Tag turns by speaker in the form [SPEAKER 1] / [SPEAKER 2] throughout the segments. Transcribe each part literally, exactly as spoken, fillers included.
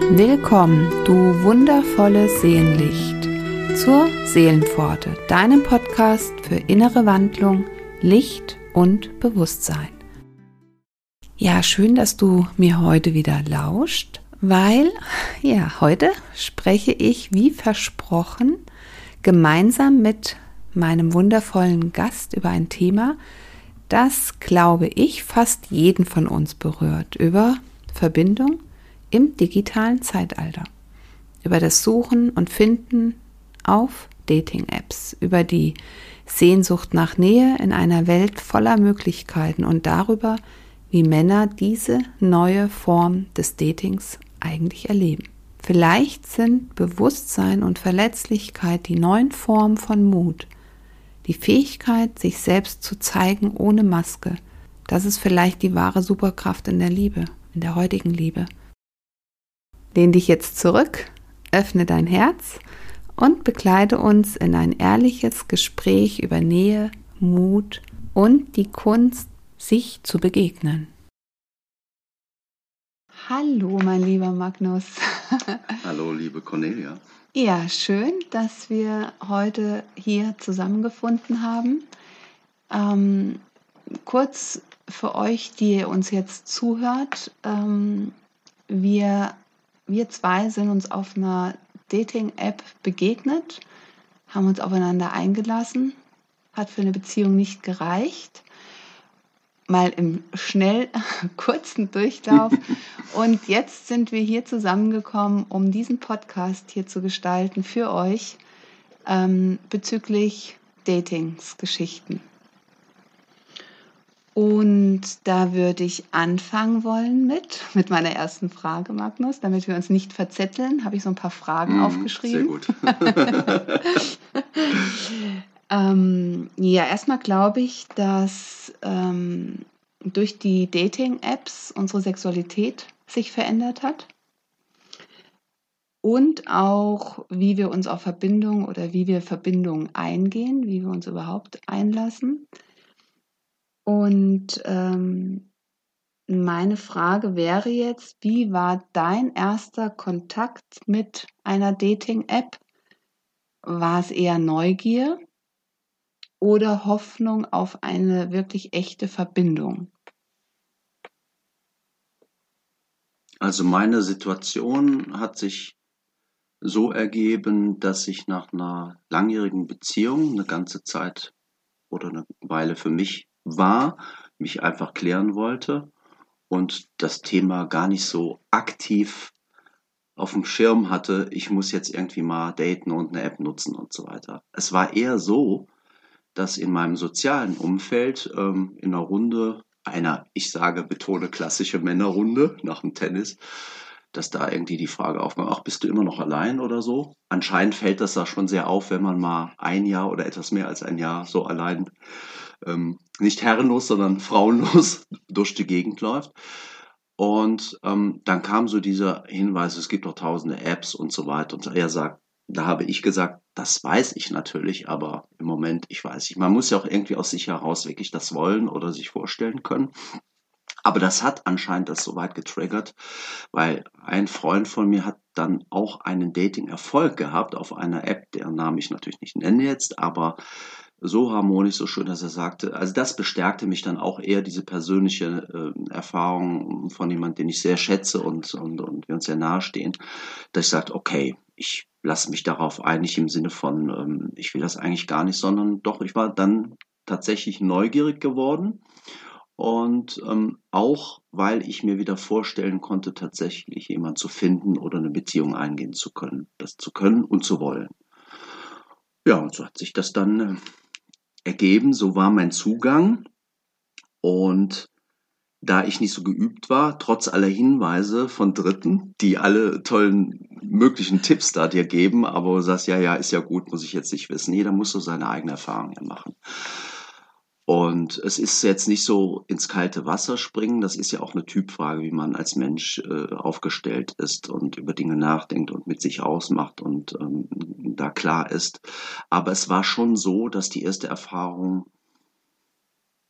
[SPEAKER 1] Willkommen, du wundervolles Seelenlicht, zur Seelenpforte, deinem Podcast für innere Wandlung, Licht und Bewusstsein. Ja, schön, dass du mir heute wieder lauscht, weil, ja, heute spreche ich, wie versprochen, gemeinsam mit meinem wundervollen Gast über ein Thema, das, glaube ich, fast jeden von uns berührt, über Verbindung im digitalen Zeitalter, über das Suchen und Finden auf Dating-Apps, über die Sehnsucht nach Nähe in einer Welt voller Möglichkeiten und darüber, wie Männer diese neue Form des Datings eigentlich erleben. Vielleicht sind Bewusstsein und Verletzlichkeit die neuen Formen von Mut, die Fähigkeit, sich selbst zu zeigen ohne Maske. Das ist vielleicht die wahre Superkraft in der Liebe, in der heutigen Liebe. Lehn dich jetzt zurück, öffne dein Herz und begleite uns in ein ehrliches Gespräch über Nähe, Mut und die Kunst, sich zu begegnen. Hallo, mein lieber Magnus.
[SPEAKER 2] Hallo, liebe Cornelia.
[SPEAKER 1] Ja, schön, dass wir heute hier zusammengefunden haben. Ähm, kurz für euch, die uns jetzt zuhört, ähm, wir, wir zwei sind uns auf einer Dating-App begegnet, haben uns aufeinander eingelassen, hat für eine Beziehung nicht gereicht, mal im schnell kurzen Durchlauf. Und jetzt sind wir hier zusammengekommen, um diesen Podcast hier zu gestalten für euch ähm, bezüglich Datingsgeschichten. Und da würde ich anfangen wollen mit, mit meiner ersten Frage, Magnus, damit wir uns nicht verzetteln, habe ich so ein paar Fragen mm, aufgeschrieben.
[SPEAKER 2] Sehr gut.
[SPEAKER 1] ähm, ja, erstmal glaube ich, dass ähm, durch die Dating-Apps unsere Sexualität sich verändert hat und auch, wie wir uns auf Verbindung oder wie wir Verbindungen eingehen, wie wir uns überhaupt einlassen. Und ähm, meine Frage wäre jetzt, wie war dein erster Kontakt mit einer Dating-App? War es eher Neugier oder Hoffnung auf eine wirklich echte Verbindung?
[SPEAKER 2] Also meine Situation hat sich so ergeben, dass ich nach einer langjährigen Beziehung eine ganze Zeit oder eine Weile für mich war, mich einfach klären wollte und das Thema gar nicht so aktiv auf dem Schirm hatte, ich muss jetzt irgendwie mal daten und eine App nutzen und so weiter. Es war eher so, dass in meinem sozialen Umfeld ähm, in einer Runde, einer, ich sage, betone klassische Männerrunde nach dem Tennis, dass da irgendwie die Frage aufkam, ach, bist du immer noch allein oder so? Anscheinend fällt das da schon sehr auf, wenn man mal ein Jahr oder etwas mehr als ein Jahr so allein, ähm, nicht herrenlos, sondern frauenlos durch die Gegend läuft. Und ähm, dann kam so dieser Hinweis, es gibt doch tausende Apps und so weiter. Und er sagt, da habe ich gesagt, das weiß ich natürlich, aber im Moment, ich weiß nicht. Man muss ja auch irgendwie aus sich heraus wirklich das wollen oder sich vorstellen können. Aber das hat anscheinend das soweit getriggert, weil ein Freund von mir hat dann auch einen Dating-Erfolg gehabt auf einer App, deren Namen ich natürlich nicht nenne jetzt, aber so harmonisch, so schön, dass er sagte, also das bestärkte mich dann auch eher, diese persönliche äh, Erfahrung von jemandem, den ich sehr schätze und, und, und wir uns sehr nahe stehen, dass ich sagte, okay, ich lasse mich darauf ein, nicht im Sinne von, ähm, ich will das eigentlich gar nicht, sondern doch, ich war dann tatsächlich neugierig geworden und ähm, auch, weil ich mir wieder vorstellen konnte, tatsächlich jemanden zu finden oder eine Beziehung eingehen zu können, das zu können und zu wollen. Ja, und so hat sich das dann äh, ergeben, so war mein Zugang und da ich nicht so geübt war, trotz aller Hinweise von Dritten, die alle tollen möglichen Tipps da dir geben, aber du sagst, ja, ja, ist ja gut, muss ich jetzt nicht wissen. Jeder muss so seine eigene Erfahrung machen. Und es ist jetzt nicht so ins kalte Wasser springen, das ist ja auch eine Typfrage, wie man als Mensch äh, aufgestellt ist und über Dinge nachdenkt und mit sich ausmacht und ähm, da klar ist. Aber es war schon so, dass die erste Erfahrung,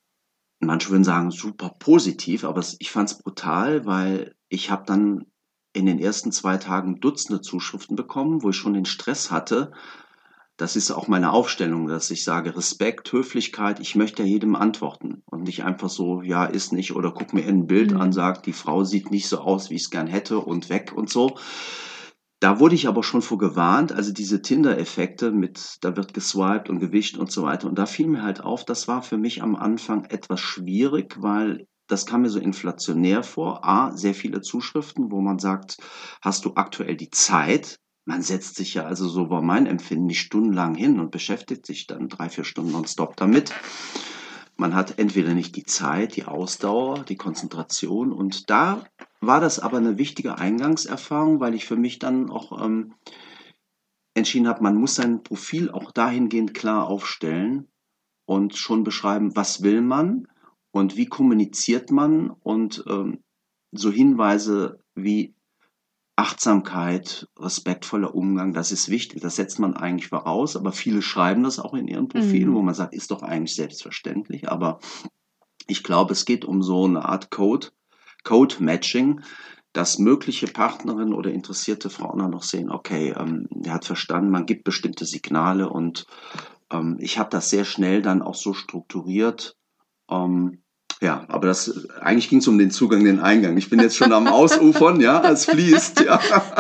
[SPEAKER 2] manche würden sagen, super positiv, aber ich fand es brutal, weil ich habe dann in den ersten zwei Tagen Dutzende Zuschriften bekommen, wo ich schon den Stress hatte. Das ist auch meine Aufstellung, dass ich sage, Respekt, Höflichkeit, ich möchte ja jedem antworten und nicht einfach so, ja, ist nicht, oder guck mir ein Bild
[SPEAKER 1] Mhm.
[SPEAKER 2] an, sagt, die Frau sieht nicht so aus, wie ich es gern hätte und weg und so. Da wurde ich aber schon vor gewarnt, also diese Tinder-Effekte mit, da wird geswiped und gewischt und so weiter. Und da fiel mir halt auf, das war für mich am Anfang etwas schwierig, weil das kam mir so inflationär vor. A, sehr viele Zuschriften, wo man sagt, hast du aktuell die Zeit? Man setzt sich ja, also so war mein Empfinden, nicht stundenlang hin und beschäftigt sich dann drei, vier Stunden nonstop damit. Man hat entweder nicht die Zeit, die Ausdauer, die Konzentration, und da war das aber eine wichtige Eingangserfahrung, weil ich für mich dann auch ähm, entschieden habe, man muss sein Profil auch dahingehend klar aufstellen und schon beschreiben, was will man und wie kommuniziert man, und ähm, so Hinweise wie Achtsamkeit, respektvoller Umgang, das ist wichtig, das setzt man eigentlich voraus, aber viele schreiben das auch in ihren Profilen, wo
[SPEAKER 1] Mhm.
[SPEAKER 2] man sagt, ist doch eigentlich selbstverständlich, aber ich glaube, es geht um so eine Art Code, Code-Matching, dass mögliche Partnerinnen oder interessierte Frauen dann noch sehen, okay, ähm, der hat verstanden, man gibt bestimmte Signale, und ähm, ich habe das sehr schnell dann auch so strukturiert. Ähm, ja, aber das, eigentlich ging es um den Zugang, den Eingang. Ich bin jetzt schon am Ausufern, ja, es fließt, ja.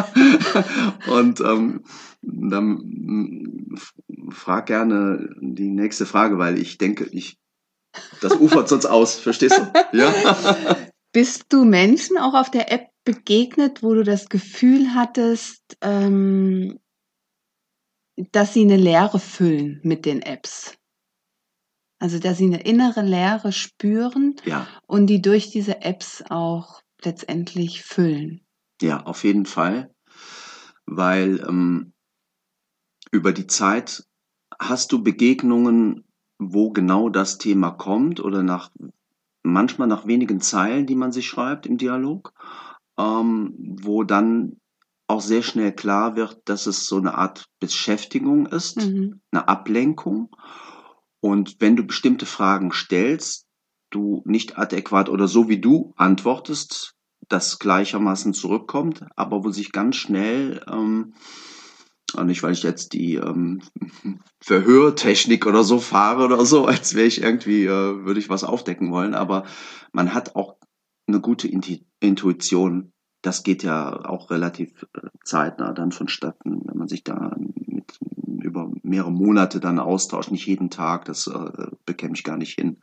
[SPEAKER 2] Und ähm, dann mm, frag gerne die nächste Frage, weil ich denke, ich, das ufert sonst aus, verstehst du? Ja.
[SPEAKER 1] Bist du Menschen auch auf der App begegnet, wo du das Gefühl hattest, ähm, dass sie eine Leere füllen mit den Apps? Also, dass sie eine innere Leere spüren
[SPEAKER 2] Ja,
[SPEAKER 1] und die durch diese Apps auch letztendlich füllen?
[SPEAKER 2] ja, auf jeden Fall, weil ähm, über die Zeit hast du Begegnungen, wo genau das Thema kommt, oder nach manchmal nach wenigen Zeilen, die man sich schreibt im Dialog, ähm, wo dann auch sehr schnell klar wird, dass es so eine Art Beschäftigung ist,
[SPEAKER 1] Mhm.
[SPEAKER 2] eine Ablenkung. Und wenn du bestimmte Fragen stellst, du nicht adäquat oder so wie du antwortest, das gleichermaßen zurückkommt, aber wo sich ganz schnell, ähm, nicht weil ich jetzt die ähm, Verhörtechnik oder so fahre oder so, als wäre ich irgendwie, äh, würde ich was aufdecken wollen, aber man hat auch eine gute Inti Intuition. Das geht ja auch relativ äh, zeitnah dann vonstatten, wenn man sich da mit über mehrere Monate dann austauscht, nicht jeden Tag, das äh, bekäme ich gar nicht hin.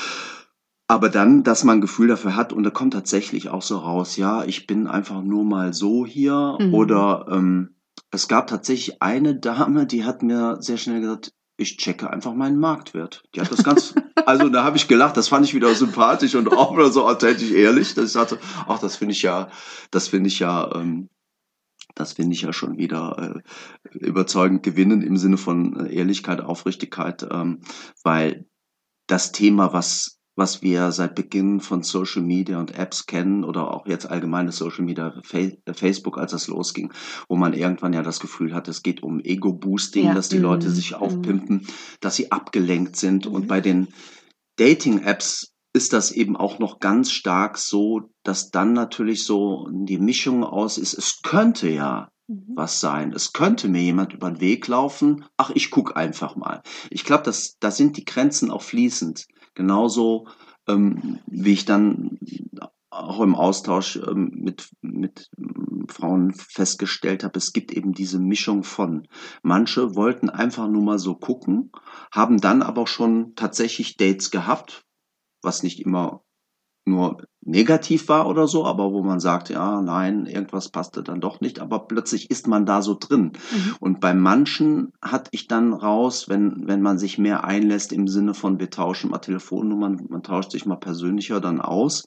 [SPEAKER 2] Aber dann, dass man ein Gefühl dafür hat, und da kommt tatsächlich auch so raus, ja, ich bin einfach nur mal so hier,
[SPEAKER 1] Mhm.
[SPEAKER 2] oder ähm, es gab tatsächlich eine Dame, die hat mir sehr schnell gesagt, ich checke einfach meinen Marktwert. Die hat das ganz, also da habe ich gelacht, das fand ich wieder sympathisch und auch wieder so authentisch ehrlich, dass ich sagte, ach, das finde ich ja, das finde ich ja, ähm, das finde ich ja schon wieder äh, überzeugend gewinnen im Sinne von äh, Ehrlichkeit, Aufrichtigkeit, ähm, weil das Thema, was was wir seit Beginn von Social Media und Apps kennen, oder auch jetzt allgemeine Social Media, Facebook, als das losging, wo man irgendwann ja das Gefühl hat, es geht um Ego-Boosting,
[SPEAKER 1] Ja.
[SPEAKER 2] dass die Leute
[SPEAKER 1] Mhm.
[SPEAKER 2] sich
[SPEAKER 1] Mhm.
[SPEAKER 2] aufpimpen, dass sie abgelenkt sind. Und
[SPEAKER 1] Mhm.
[SPEAKER 2] bei den Dating-Apps ist das eben auch noch ganz stark so, dass dann natürlich so die Mischung aus ist, es könnte ja
[SPEAKER 1] Mhm.
[SPEAKER 2] was sein. Es könnte mir jemand über den Weg laufen. Ach, ich gucke einfach mal. Ich glaube, dass da sind die Grenzen auch fließend. Genauso ähm, wie ich dann auch im Austausch ähm, mit, mit ähm, Frauen festgestellt habe, es gibt eben diese Mischung von. Manche wollten einfach nur mal so gucken, haben dann aber schon tatsächlich Dates gehabt, was nicht immer nur negativ war oder so, aber wo man sagt, ja, nein, irgendwas passte dann doch nicht, aber plötzlich ist man da so drin.
[SPEAKER 1] Mhm.
[SPEAKER 2] Und bei manchen hatte ich dann raus, wenn, wenn man sich mehr einlässt im Sinne von, wir tauschen mal Telefonnummern, man tauscht sich mal persönlicher dann aus,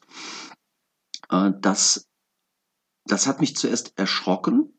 [SPEAKER 2] äh, das, das hat mich zuerst erschrocken.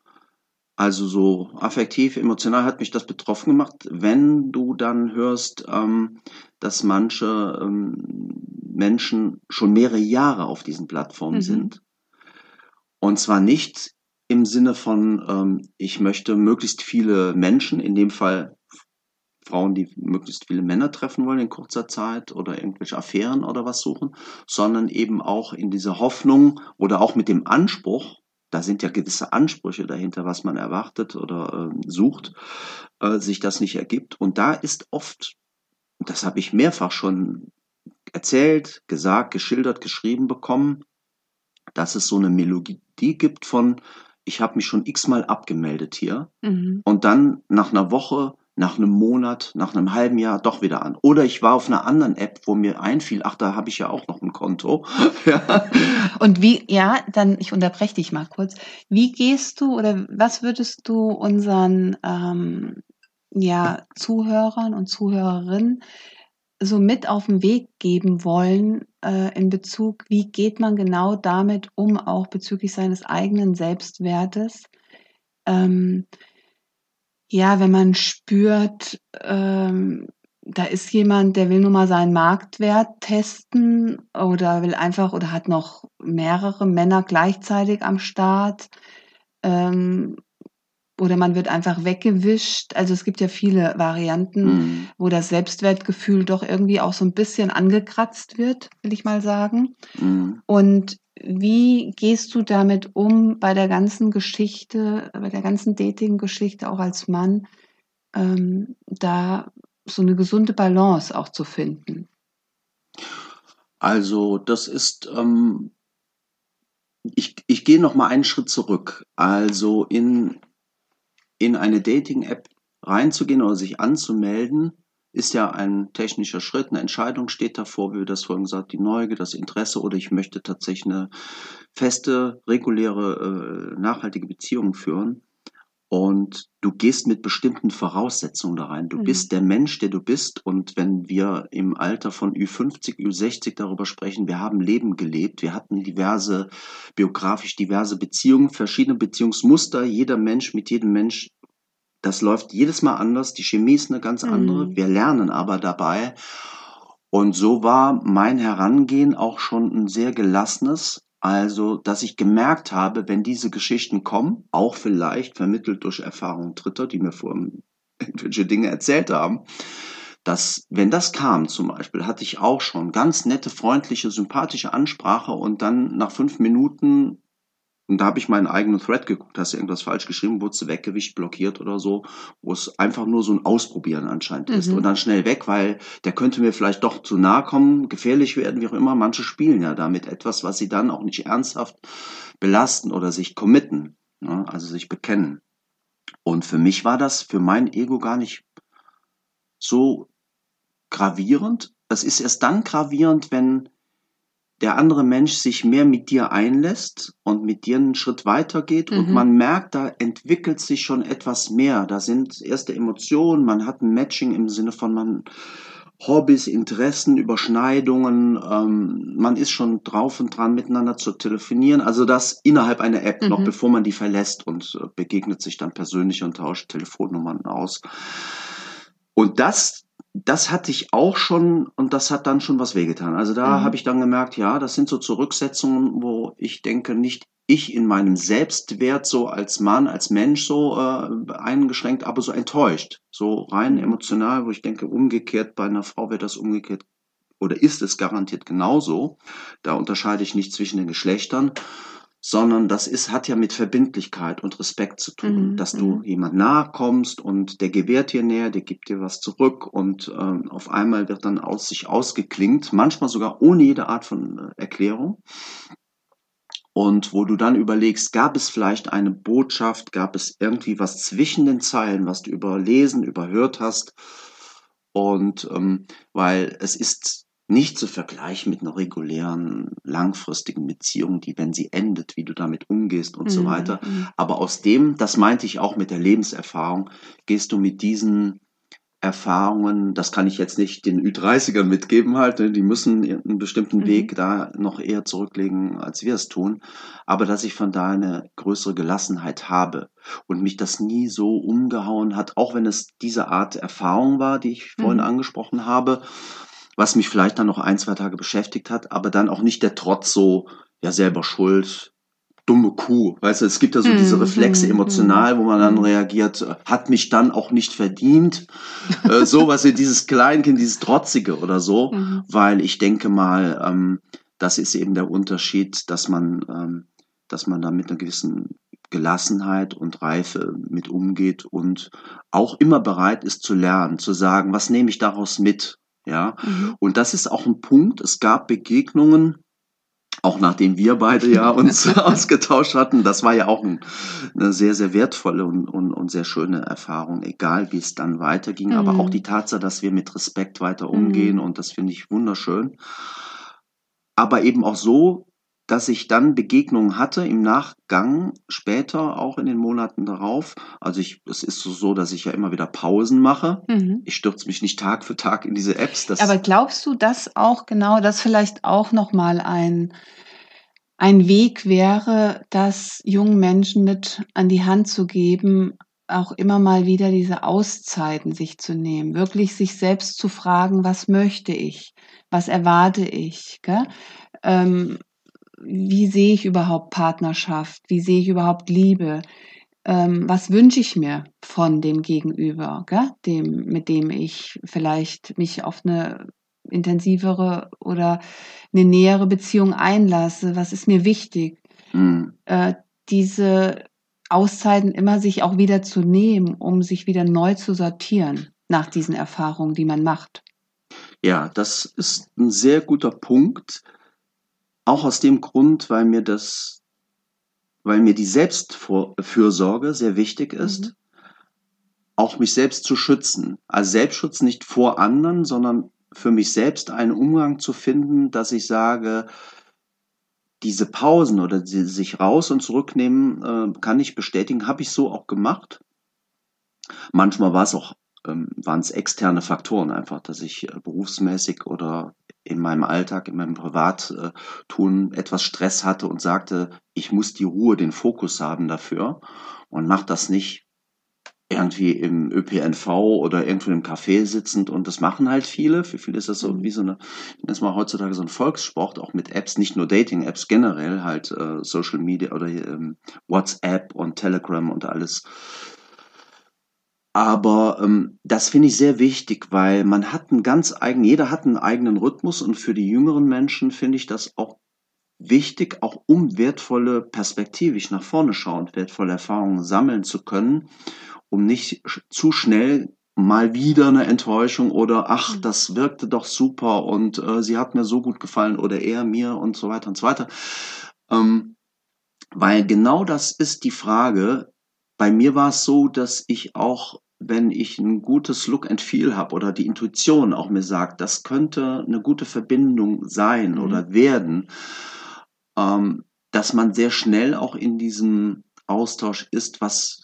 [SPEAKER 2] Also so affektiv, emotional hat mich das betroffen gemacht, wenn du dann hörst, ähm, dass manche ähm, Menschen schon mehrere Jahre auf diesen Plattformen
[SPEAKER 1] Mhm.
[SPEAKER 2] sind. Und zwar nicht im Sinne von, ähm, ich möchte möglichst viele Menschen, in dem Fall Frauen, die möglichst viele Männer treffen wollen in kurzer Zeit oder irgendwelche Affären oder was suchen, sondern eben auch in dieser Hoffnung oder auch mit dem Anspruch, da sind ja gewisse Ansprüche dahinter, was man erwartet oder äh, sucht, äh, sich das nicht ergibt. Und da ist oft, das habe ich mehrfach schon erzählt, gesagt, geschildert, geschrieben bekommen, dass es so eine Melodie gibt von, ich habe mich schon x-mal abgemeldet hier
[SPEAKER 1] Mhm.
[SPEAKER 2] und dann nach einer Woche, nach einem Monat, nach einem halben Jahr doch wieder an. Oder ich war auf einer anderen App, wo mir einfiel, ach, da habe ich ja auch noch ein Konto. Ja.
[SPEAKER 1] Und wie, ja, dann, ich unterbreche dich mal kurz. Wie gehst du oder was würdest du unseren ähm, ja, Zuhörern und Zuhörerinnen so mit auf den Weg geben wollen äh, in Bezug, wie geht man genau damit um, auch bezüglich seines eigenen Selbstwertes? Ähm, ja, wenn man spürt, ähm, da ist jemand, der will nur mal seinen Marktwert testen oder will einfach oder hat noch mehrere Männer gleichzeitig am Start. Ähm, oder man wird einfach weggewischt. Also es gibt ja viele Varianten,
[SPEAKER 2] Mhm.
[SPEAKER 1] wo das Selbstwertgefühl doch irgendwie auch so ein bisschen angekratzt wird, will ich mal sagen.
[SPEAKER 2] Mhm.
[SPEAKER 1] Und wie gehst du damit um bei der ganzen Geschichte, bei der ganzen Dating-Geschichte auch als Mann, ähm, da so eine gesunde Balance auch zu finden?
[SPEAKER 2] Also das ist, ähm, ich, ich gehe noch mal einen Schritt zurück. Also in, in eine Dating-App reinzugehen oder sich anzumelden, ist ja ein technischer Schritt, eine Entscheidung steht davor, wie wir das vorhin gesagt, die Neugier, das Interesse oder ich möchte tatsächlich eine feste, reguläre, äh, nachhaltige Beziehung führen. Und du gehst mit bestimmten Voraussetzungen da rein. Du
[SPEAKER 1] Mhm.
[SPEAKER 2] bist der Mensch, der du bist. Und wenn wir im Alter von Ü fünfzig, Ü sechzig darüber sprechen, wir haben Leben gelebt, wir hatten diverse, biografisch diverse Beziehungen, verschiedene Beziehungsmuster. Jeder Mensch mit jedem Mensch, das läuft jedes Mal anders. Die Chemie ist eine ganz andere.
[SPEAKER 1] Mhm.
[SPEAKER 2] Wir lernen aber dabei. Und so war mein Herangehen auch schon ein sehr gelassenes. Also, dass ich gemerkt habe, wenn diese Geschichten kommen, auch vielleicht vermittelt durch Erfahrungen Dritter, die mir vorher irgendwelche Dinge erzählt haben, dass, wenn das kam zum Beispiel, hatte ich auch schon ganz nette, freundliche, sympathische Ansprache und dann nach fünf Minuten, und da habe ich meinen eigenen Thread geguckt, hast du irgendwas falsch geschrieben, wurdest du weggewischt, blockiert oder so, wo es einfach nur so ein Ausprobieren anscheinend ist. Und
[SPEAKER 1] Mhm.
[SPEAKER 2] dann schnell weg, weil der könnte mir vielleicht doch zu nahe kommen, gefährlich werden, wie auch immer. Manche spielen ja damit etwas, was sie dann auch nicht ernsthaft belasten oder sich committen, ne? Also sich bekennen. Und für mich war das, für mein Ego gar nicht so gravierend. Es ist erst dann gravierend, wenn der andere Mensch sich mehr mit dir einlässt und mit dir einen Schritt weitergeht und
[SPEAKER 1] Mhm.
[SPEAKER 2] man merkt, da entwickelt sich schon etwas mehr. Da sind erste Emotionen, man hat ein Matching im Sinne von man Hobbys, Interessen, Überschneidungen, ähm, man ist schon drauf und dran, miteinander zu telefonieren. Also das innerhalb einer App, noch
[SPEAKER 1] Mhm.
[SPEAKER 2] bevor man die verlässt und äh, begegnet sich dann persönlich und tauscht Telefonnummern aus. Und das das hatte ich auch schon und das hat dann schon was wehgetan. Also da habe
[SPEAKER 1] Mhm.
[SPEAKER 2] ich dann gemerkt, ja, das sind so Zurücksetzungen, wo ich denke, nicht ich in meinem Selbstwert so als Mann, als Mensch so äh, eingeschränkt, aber so enttäuscht. So rein
[SPEAKER 1] Mhm.
[SPEAKER 2] emotional, wo ich denke, umgekehrt, bei einer Frau wäre das umgekehrt oder ist es garantiert genauso. Da unterscheide ich nicht zwischen den Geschlechtern, sondern das ist, hat ja mit Verbindlichkeit und Respekt zu tun,
[SPEAKER 1] Mhm.
[SPEAKER 2] dass du
[SPEAKER 1] Mhm.
[SPEAKER 2] jemand nahe kommst und der gewährt dir näher, der gibt dir was zurück und ähm, auf einmal wird dann aus sich ausgeklingt, manchmal sogar ohne jede Art von äh, Erklärung. Und wo du dann überlegst, gab es vielleicht eine Botschaft, gab es irgendwie was zwischen den Zeilen, was du überlesen, überhört hast. Und ähm, weil es ist nicht zu vergleichen mit einer regulären, langfristigen Beziehung, die, wenn sie endet, wie du damit umgehst und so
[SPEAKER 1] Mhm.
[SPEAKER 2] weiter.
[SPEAKER 1] Mhm.
[SPEAKER 2] Aber aus dem, das meinte ich auch mit der Lebenserfahrung, gehst du mit diesen Erfahrungen, das kann ich jetzt nicht den Ü dreißigern mitgeben halt, ne? Die müssen einen bestimmten
[SPEAKER 1] Mhm.
[SPEAKER 2] Weg da noch eher zurücklegen, als wir es tun. Aber dass ich von da eine größere Gelassenheit habe und mich das nie so umgehauen hat, auch wenn es diese Art Erfahrung war, die ich vorhin
[SPEAKER 1] Mhm.
[SPEAKER 2] angesprochen habe, was mich vielleicht dann noch ein, zwei Tage beschäftigt hat, aber dann auch nicht der Trotz so, ja, selber schuld, dumme Kuh. Weißt du, es gibt ja so diese
[SPEAKER 1] Mhm.
[SPEAKER 2] Reflexe
[SPEAKER 1] Mhm.
[SPEAKER 2] emotional, wo man dann
[SPEAKER 1] Mhm.
[SPEAKER 2] reagiert, äh, hat mich dann auch nicht verdient. Äh, so was wie dieses Kleinkind, dieses Trotzige oder so,
[SPEAKER 1] Mhm.
[SPEAKER 2] weil ich denke mal, ähm, das ist eben der Unterschied, dass man ähm, dass man da mit einer gewissen Gelassenheit und Reife mit umgeht und auch immer bereit ist zu lernen, zu sagen, was nehme ich daraus mit? Ja,
[SPEAKER 1] Mhm.
[SPEAKER 2] und das ist auch ein Punkt. Es gab Begegnungen, auch nachdem wir beide ja uns ausgetauscht hatten. Das war ja auch ein, eine sehr, sehr wertvolle und, und, und sehr schöne Erfahrung, egal wie es dann weiterging. Aber auch die
[SPEAKER 1] Mhm.
[SPEAKER 2] Tatsache, dass wir mit Respekt weiter umgehen,
[SPEAKER 1] Mhm.
[SPEAKER 2] und das finde ich wunderschön. Aber eben auch so, dass ich dann Begegnungen hatte im Nachgang, später, auch in den Monaten darauf. Also ich, es ist so, so, dass ich ja immer wieder Pausen mache.
[SPEAKER 1] Mhm.
[SPEAKER 2] Ich stürze mich nicht Tag für Tag in diese Apps.
[SPEAKER 1] Aber
[SPEAKER 2] Das,
[SPEAKER 1] glaubst du, dass auch genau das vielleicht auch noch mal ein ein Weg wäre, das jungen Menschen mit an die Hand zu geben, auch immer mal wieder diese Auszeiten sich zu nehmen, wirklich sich selbst zu fragen: „Was möchte ich? Was erwarte ich?“ Gell? Ähm, wie sehe ich überhaupt Partnerschaft? Wie sehe ich überhaupt Liebe? Ähm, was wünsche ich mir von dem Gegenüber, gell? Dem, mit dem ich vielleicht mich auf eine intensivere oder eine nähere Beziehung einlasse? Was ist mir wichtig?
[SPEAKER 2] mh,
[SPEAKER 1] Äh, diese Auszeiten immer sich auch wieder zu nehmen, um sich wieder neu zu sortieren nach diesen Erfahrungen, die man macht.
[SPEAKER 2] ja, das ist ein sehr guter Punkt. Auch aus dem Grund, weil mir das, weil mir die Selbstfürsorge sehr wichtig
[SPEAKER 1] Mhm.
[SPEAKER 2] ist, auch mich selbst zu schützen. Also Selbstschutz nicht vor anderen, sondern für mich selbst einen Umgang zu finden, dass ich sage, diese Pausen oder die sich raus und zurücknehmen, äh, kann ich bestätigen, habe ich so auch gemacht. Manchmal war es auch, ähm, waren es externe Faktoren einfach, dass ich äh, berufsmäßig oder in meinem Alltag, in meinem Privattun etwas Stress hatte und sagte, ich muss die Ruhe, den Fokus haben dafür und mache das nicht irgendwie im Ö P N V oder irgendwo im Café sitzend, und das machen halt viele. Für viele ist das so wie
[SPEAKER 1] Mhm.
[SPEAKER 2] so eine, ich nenne es mal heutzutage so ein Volkssport, auch mit Apps, nicht nur Dating-Apps, generell halt äh, Social Media oder ähm, WhatsApp und Telegram und alles. Aber ähm, das finde ich sehr wichtig, weil man hat einen ganz eigenen, jeder hat einen eigenen Rhythmus, und für die jüngeren Menschen finde ich das auch wichtig, auch um wertvolle, perspektivisch nach vorne schauend, wertvolle Erfahrungen sammeln zu können, um nicht sch- zu schnell mal wieder eine Enttäuschung oder ach,
[SPEAKER 1] Mhm.
[SPEAKER 2] das wirkte doch super und äh, sie hat mir so gut gefallen oder er mir und so weiter und so weiter. Ähm, weil genau das ist die Frage. Bei mir war es so, dass ich auch, wenn ich ein gutes Look and Feel habe oder die Intuition auch mir sagt, das könnte eine gute Verbindung sein
[SPEAKER 1] Mhm.
[SPEAKER 2] oder werden, ähm, dass man sehr schnell auch in diesem Austausch ist, was,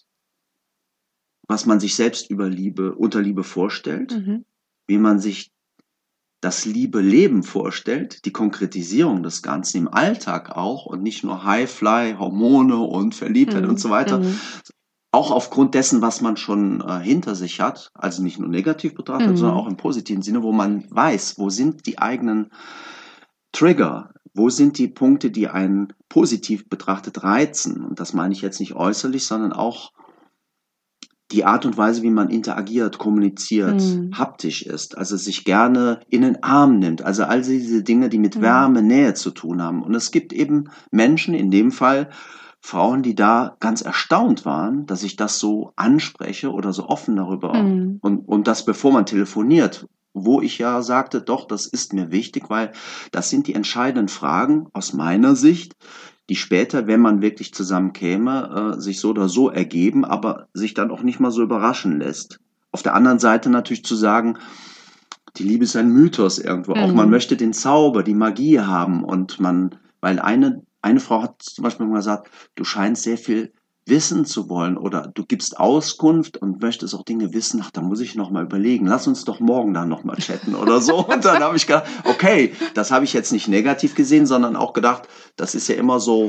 [SPEAKER 2] was man sich selbst über Liebe, unter Liebe vorstellt,
[SPEAKER 1] Mhm.
[SPEAKER 2] wie man sich das liebe Leben vorstellt, die Konkretisierung des Ganzen im Alltag auch und nicht nur Highfly, Hormone und Verliebtheit und
[SPEAKER 1] Mhm.
[SPEAKER 2] so weiter,
[SPEAKER 1] Mhm.
[SPEAKER 2] auch aufgrund dessen, was man schon äh, hinter sich hat, also nicht nur negativ betrachtet, sondern auch
[SPEAKER 1] Mhm.
[SPEAKER 2] im positiven Sinne, wo man weiß, wo sind die eigenen Trigger, wo sind die Punkte, die einen positiv betrachtet reizen. Und das meine ich jetzt nicht äußerlich, sondern auch die Art und Weise, wie man interagiert, kommuniziert,
[SPEAKER 1] Mhm.
[SPEAKER 2] haptisch ist, also sich gerne in den Arm nimmt, also all diese Dinge, die mit
[SPEAKER 1] Mhm.
[SPEAKER 2] Wärme, Nähe zu tun haben. Und es gibt eben Menschen, in dem Fall Frauen, die da ganz erstaunt waren, dass ich das so anspreche oder so offen darüber,
[SPEAKER 1] Mhm.
[SPEAKER 2] und, und das bevor man telefoniert, wo ich ja sagte, doch, das ist mir wichtig, weil das sind die entscheidenden Fragen aus meiner Sicht, die später, wenn man wirklich zusammen käme, äh, sich so oder so ergeben, aber sich dann auch nicht mal so überraschen lässt. Auf der anderen Seite natürlich zu sagen, die Liebe ist ein Mythos irgendwo. Auch man
[SPEAKER 1] Mhm.
[SPEAKER 2] möchte den Zauber, die Magie haben, und man, weil eine, eine Frau hat zum Beispiel mal gesagt, du scheinst sehr viel wissen zu wollen oder du gibst Auskunft und möchtest auch Dinge wissen. Ach, da muss ich noch mal überlegen. Lass uns doch morgen dann noch mal chatten oder so. Und dann habe ich gedacht, okay, das habe ich jetzt nicht negativ gesehen, sondern auch gedacht, das ist ja immer so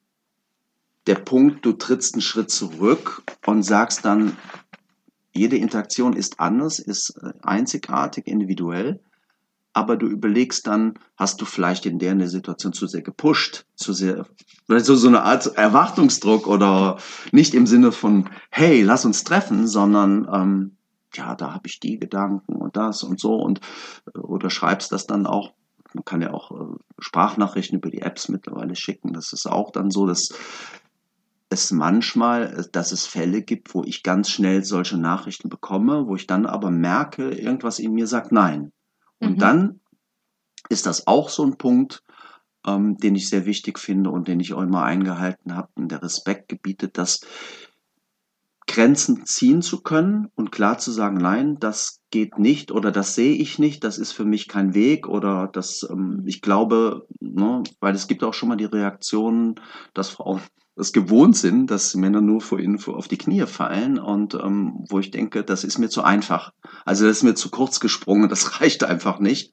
[SPEAKER 2] der Punkt, du trittst einen Schritt zurück und sagst dann, jede Interaktion ist anders, ist äh, einzigartig, individuell, aber du überlegst dann, hast du vielleicht in der Situation zu sehr gepusht, zu sehr, also so eine Art Erwartungsdruck, oder nicht im Sinne von, hey, lass uns treffen, sondern ähm, ja, da habe ich die Gedanken und das und so, und oder schreibst das dann auch. man kann ja auch äh, Sprachnachrichten über die Apps mittlerweile schicken. Das ist auch dann so, dass es manchmal, dass es Fälle gibt, wo ich ganz schnell solche Nachrichten bekomme, wo ich dann aber merke, irgendwas in mir sagt nein. Und
[SPEAKER 1] Mhm.
[SPEAKER 2] dann ist das auch so ein Punkt, ähm, den ich sehr wichtig finde und den ich auch immer eingehalten habe und der Respekt gebietet, dass Grenzen ziehen zu können und klar zu sagen, nein, das geht nicht oder das sehe ich nicht, das ist für mich kein Weg oder das, ähm, ich glaube, ne, weil es gibt auch schon mal die Reaktionen, dass Frauen es gewohnt sind, dass Männer nur vor ihnen vor- auf die Knie fallen und ähm, wo ich denke, das ist mir zu einfach. Also das ist mir zu kurz gesprungen, das reicht einfach nicht.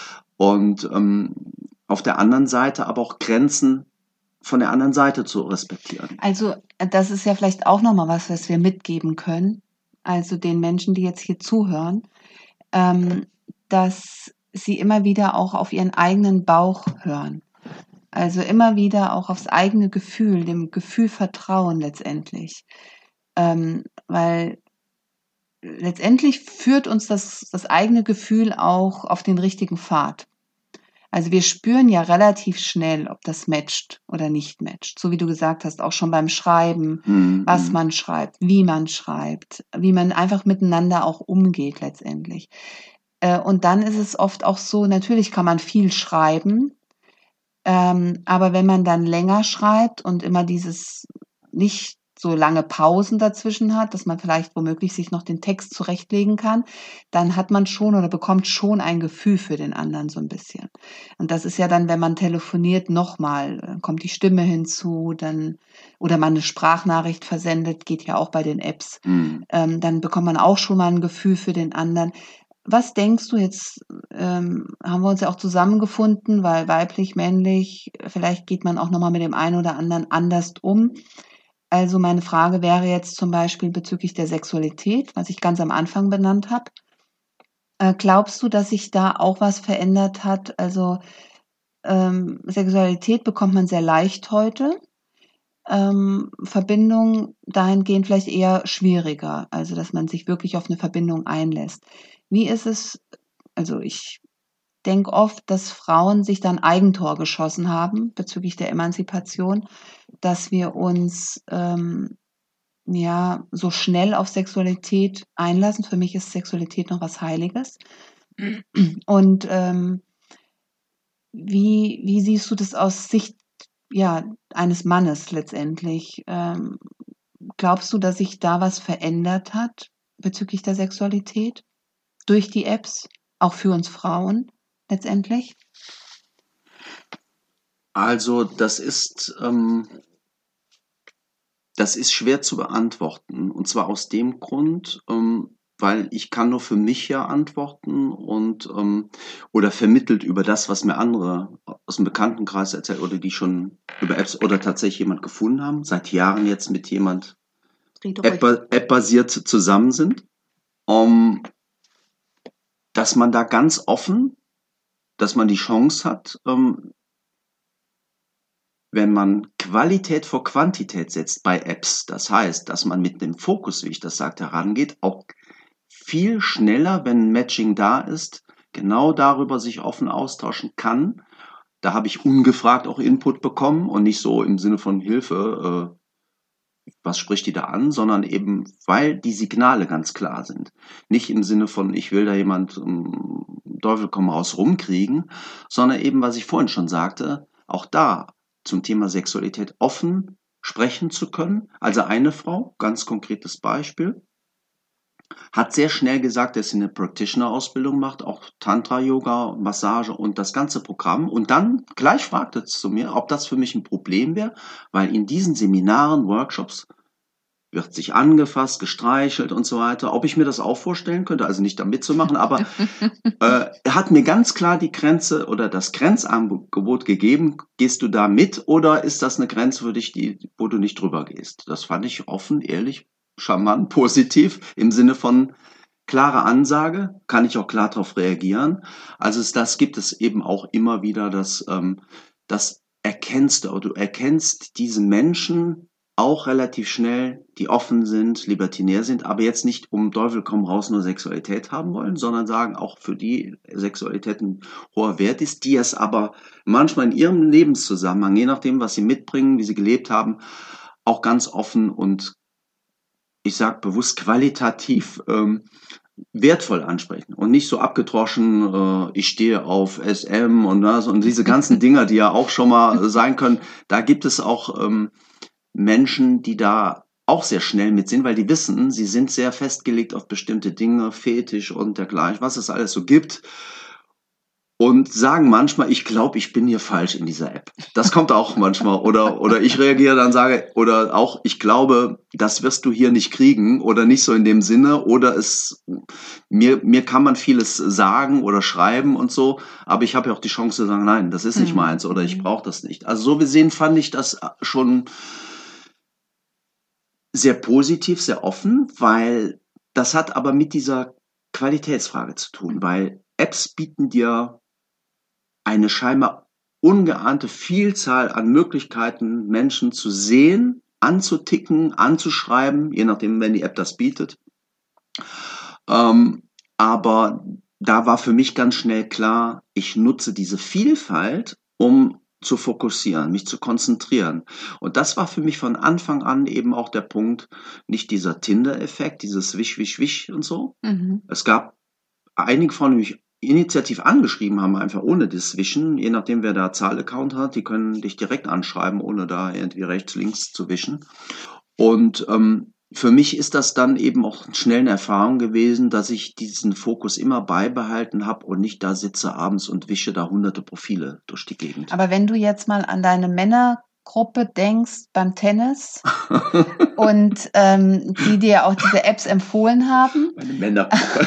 [SPEAKER 2] Und ähm, auf der anderen Seite aber auch Grenzen von der anderen Seite zu respektieren.
[SPEAKER 1] Also das ist ja vielleicht auch nochmal was, was wir mitgeben können. Also den Menschen, die jetzt hier zuhören, ähm, dass sie immer wieder auch auf ihren eigenen Bauch hören. Also immer wieder auch aufs eigene Gefühl, dem Gefühl vertrauen letztendlich. Ähm, weil letztendlich führt uns das, das eigene Gefühl auch auf den richtigen Pfad. Also wir spüren ja relativ schnell, ob das matcht oder nicht matcht. So wie du gesagt hast, auch schon beim Schreiben,
[SPEAKER 2] Hm,
[SPEAKER 1] was
[SPEAKER 2] hm.
[SPEAKER 1] man schreibt, wie man schreibt, wie man einfach miteinander auch umgeht letztendlich. Äh, Und dann ist es oft auch so, natürlich kann man viel schreiben, ähm, aber wenn man dann länger schreibt und immer dieses nicht so lange Pausen dazwischen hat, dass man vielleicht womöglich sich noch den Text zurechtlegen kann, dann hat man schon oder bekommt schon ein Gefühl für den anderen so ein bisschen. Und das ist ja dann, wenn man telefoniert, nochmal, äh, kommt die Stimme hinzu, dann oder man eine Sprachnachricht versendet, geht ja auch bei den Apps,
[SPEAKER 2] Hm.
[SPEAKER 1] ähm, dann bekommt man auch schon mal ein Gefühl für den anderen. Was denkst du jetzt, ähm, haben wir uns ja auch zusammengefunden, weil weiblich, männlich, vielleicht geht man auch noch mal mit dem einen oder anderen anders um. Also meine Frage wäre jetzt zum Beispiel bezüglich der Sexualität, was ich ganz am Anfang benannt habe. Äh, glaubst du, dass sich da auch was verändert hat? Also ähm, Sexualität bekommt man sehr leicht heute. Ähm, Verbindung dahingehend vielleicht eher schwieriger, also dass man sich wirklich auf eine Verbindung einlässt. Wie ist es, also ich denke oft, dass Frauen sich dann Eigentor geschossen haben bezüglich der Emanzipation, dass wir uns ähm, ja so schnell auf Sexualität einlassen. Für mich ist Sexualität noch was Heiliges. Und ähm, wie, wie siehst du das aus Sicht ja, eines Mannes letztendlich? Ähm, glaubst du, dass sich da was verändert hat bezüglich der Sexualität durch die Apps, auch für uns Frauen letztendlich?
[SPEAKER 2] Also das ist, ähm, das ist schwer zu beantworten. Und zwar aus dem Grund, ähm, weil ich kann nur für mich ja antworten und ähm, oder vermittelt über das, was mir andere aus dem Bekanntenkreis erzählen oder die schon über Apps oder tatsächlich jemand gefunden haben, seit Jahren jetzt mit jemand
[SPEAKER 1] Rede ruhig.
[SPEAKER 2] App- App-basiert zusammen sind, um, dass man da ganz offen, dass man die Chance hat, ähm, wenn man Qualität vor Quantität setzt bei Apps, das heißt, dass man mit dem Fokus, wie ich das sagte, herangeht, auch viel schneller, wenn ein Matching da ist, genau darüber sich offen austauschen kann. Da habe ich ungefragt auch Input bekommen und nicht so im Sinne von Hilfe, äh, was spricht die da an, sondern eben, weil die Signale ganz klar sind. Nicht im Sinne von, ich will da jemand um, Teufel komm raus rumkriegen, sondern eben, was ich vorhin schon sagte, auch da zum Thema Sexualität offen sprechen zu können. Also eine Frau, ganz konkretes Beispiel, hat sehr schnell gesagt, dass sie eine Practitioner-Ausbildung macht, auch Tantra-Yoga, Massage und das ganze Programm. Und dann gleich fragte es zu mir, ob das für mich ein Problem wäre, weil in diesen Seminaren, Workshops wird sich angefasst, gestreichelt und so weiter, ob ich mir das auch vorstellen könnte, also nicht da mitzumachen, aber äh, er hat mir ganz klar die Grenze oder das Grenzangebot gegeben, gehst du da mit oder ist das eine Grenze für dich, die, wo du nicht drüber gehst? Das fand ich offen, ehrlich, charmant, positiv, im Sinne von klare Ansage, kann ich auch klar darauf reagieren. Also es, das gibt es eben auch immer wieder, dass ähm, das erkennst du, du erkennst diese Menschen, auch relativ schnell, die offen sind, libertinär sind, aber jetzt nicht um Teufel komm raus nur Sexualität haben wollen, sondern sagen, auch für die Sexualität ein hoher Wert ist, die es aber manchmal in ihrem Lebenszusammenhang, je nachdem, was sie mitbringen, wie sie gelebt haben, auch ganz offen und ich sage bewusst qualitativ ähm, wertvoll ansprechen und nicht so abgedroschen, äh, ich stehe auf S M und das und diese ganzen Dinger, die ja auch schon mal sein können. Da gibt es auch ähm, Menschen, die da auch sehr schnell mit sind, weil die wissen, sie sind sehr festgelegt auf bestimmte Dinge, Fetisch und dergleichen, was es alles so gibt. Und sagen manchmal, ich glaube, ich bin hier falsch in dieser App. Das kommt auch manchmal. Oder, oder ich reagiere dann, sage, oder auch, ich glaube, das wirst du hier nicht kriegen oder nicht so in dem Sinne. Oder es, mir, mir kann man vieles sagen oder schreiben und so. Aber ich habe ja auch die Chance zu sagen, nein, das ist nicht meins oder ich brauche das nicht. Also so gesehen fand ich das schon sehr positiv, sehr offen, weil das hat aber mit dieser Qualitätsfrage zu tun, weil Apps bieten dir eine scheinbar ungeahnte Vielzahl an Möglichkeiten, Menschen zu sehen, anzuticken, anzuschreiben, je nachdem, wenn die App das bietet. Ähm, aber da war für mich ganz schnell klar, ich nutze diese Vielfalt, um zu fokussieren, mich zu konzentrieren. Und das war für mich von Anfang an eben auch der Punkt, nicht dieser Tinder-Effekt, dieses Wisch, Wisch, Wisch und so. Mhm. Es gab einige Frauen, die mich initiativ angeschrieben haben, einfach ohne das Wischen, je nachdem, wer da Zahlaccount hat, die können dich direkt anschreiben, ohne da irgendwie rechts, links zu wischen. Und ähm, für mich ist das dann eben auch schnell eine Erfahrung gewesen, dass ich diesen Fokus immer beibehalten habe und nicht da sitze abends und wische da hunderte Profile durch die Gegend.
[SPEAKER 1] Aber wenn du jetzt mal an deine Männergruppe denkst beim Tennis und ähm, die dir auch diese Apps empfohlen haben.
[SPEAKER 2] Meine Männergruppe.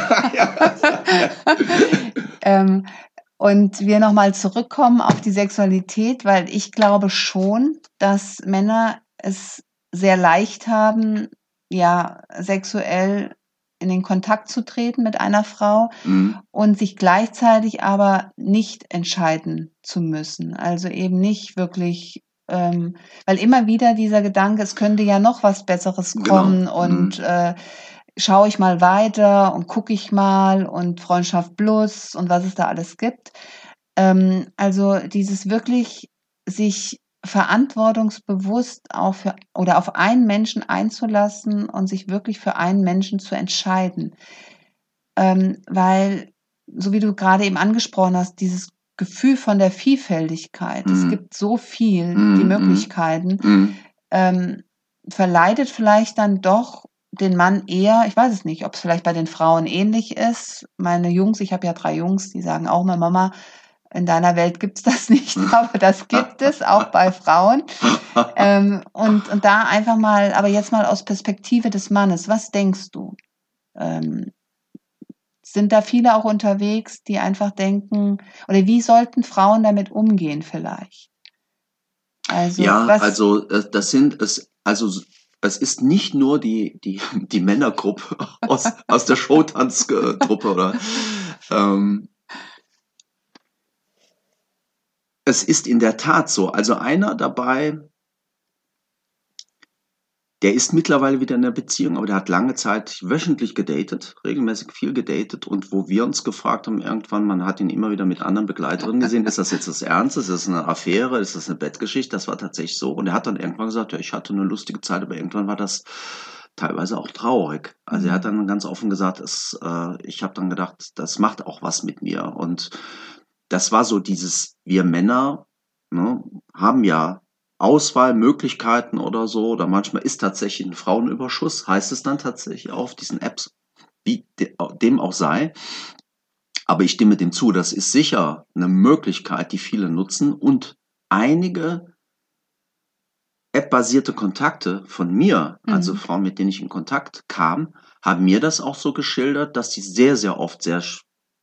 [SPEAKER 1] ähm, und wir nochmal zurückkommen auf die Sexualität, weil ich glaube schon, dass Männer es sehr leicht haben, ja, sexuell in den Kontakt zu treten mit einer Frau mhm. und sich gleichzeitig aber nicht entscheiden zu müssen. Also eben nicht wirklich, ähm, weil immer wieder dieser Gedanke, es könnte ja noch was Besseres kommen genau. und mhm. äh, schaue ich mal weiter und gucke ich mal und Freundschaft plus und was es da alles gibt. Ähm, also dieses wirklich sich verantwortungsbewusst auch für oder auf einen Menschen einzulassen und sich wirklich für einen Menschen zu entscheiden. Ähm, weil, so wie du gerade eben angesprochen hast, dieses Gefühl von der Vielfältigkeit, mm. es gibt so viel, mm, die Möglichkeiten, mm. ähm, verleitet vielleicht dann doch den Mann eher, ich weiß es nicht, ob es vielleicht bei den Frauen ähnlich ist. Meine Jungs, ich habe ja drei Jungs, die sagen auch mal, Mama, in deiner Welt gibt's das nicht, aber das gibt es auch bei Frauen. Ähm, und, und da einfach mal, aber jetzt mal aus Perspektive des Mannes, was denkst du? Ähm, sind da viele auch unterwegs, die einfach denken, oder wie sollten Frauen damit umgehen vielleicht?
[SPEAKER 2] Also, ja, was, also das sind es, also es ist nicht nur die, die, die Männergruppe aus, aus der Showtanztruppe oder ähm, es ist in der Tat so. Also einer dabei, der ist mittlerweile wieder in einer Beziehung, aber der hat lange Zeit wöchentlich gedatet, regelmäßig viel gedatet. Und wo wir uns gefragt haben, irgendwann, man hat ihn immer wieder mit anderen Begleiterinnen gesehen, ist das jetzt das Ernste? Ist das eine Affäre? Ist das eine Bettgeschichte? Das war tatsächlich so. Und er hat dann irgendwann gesagt, ja, ich hatte eine lustige Zeit, aber irgendwann war das teilweise auch traurig. Also er hat dann ganz offen gesagt, es, äh, ich habe dann gedacht, das macht auch was mit mir. Und das war so dieses, wir Männer ne, haben ja Auswahlmöglichkeiten oder so, oder manchmal ist tatsächlich ein Frauenüberschuss, heißt es dann tatsächlich auf diesen Apps, wie dem auch sei. Aber ich stimme dem zu, das ist sicher eine Möglichkeit, die viele nutzen und einige App-basierte Kontakte von mir, mhm. also Frauen, mit denen ich in Kontakt kam, haben mir das auch so geschildert, dass sie sehr, sehr oft sehr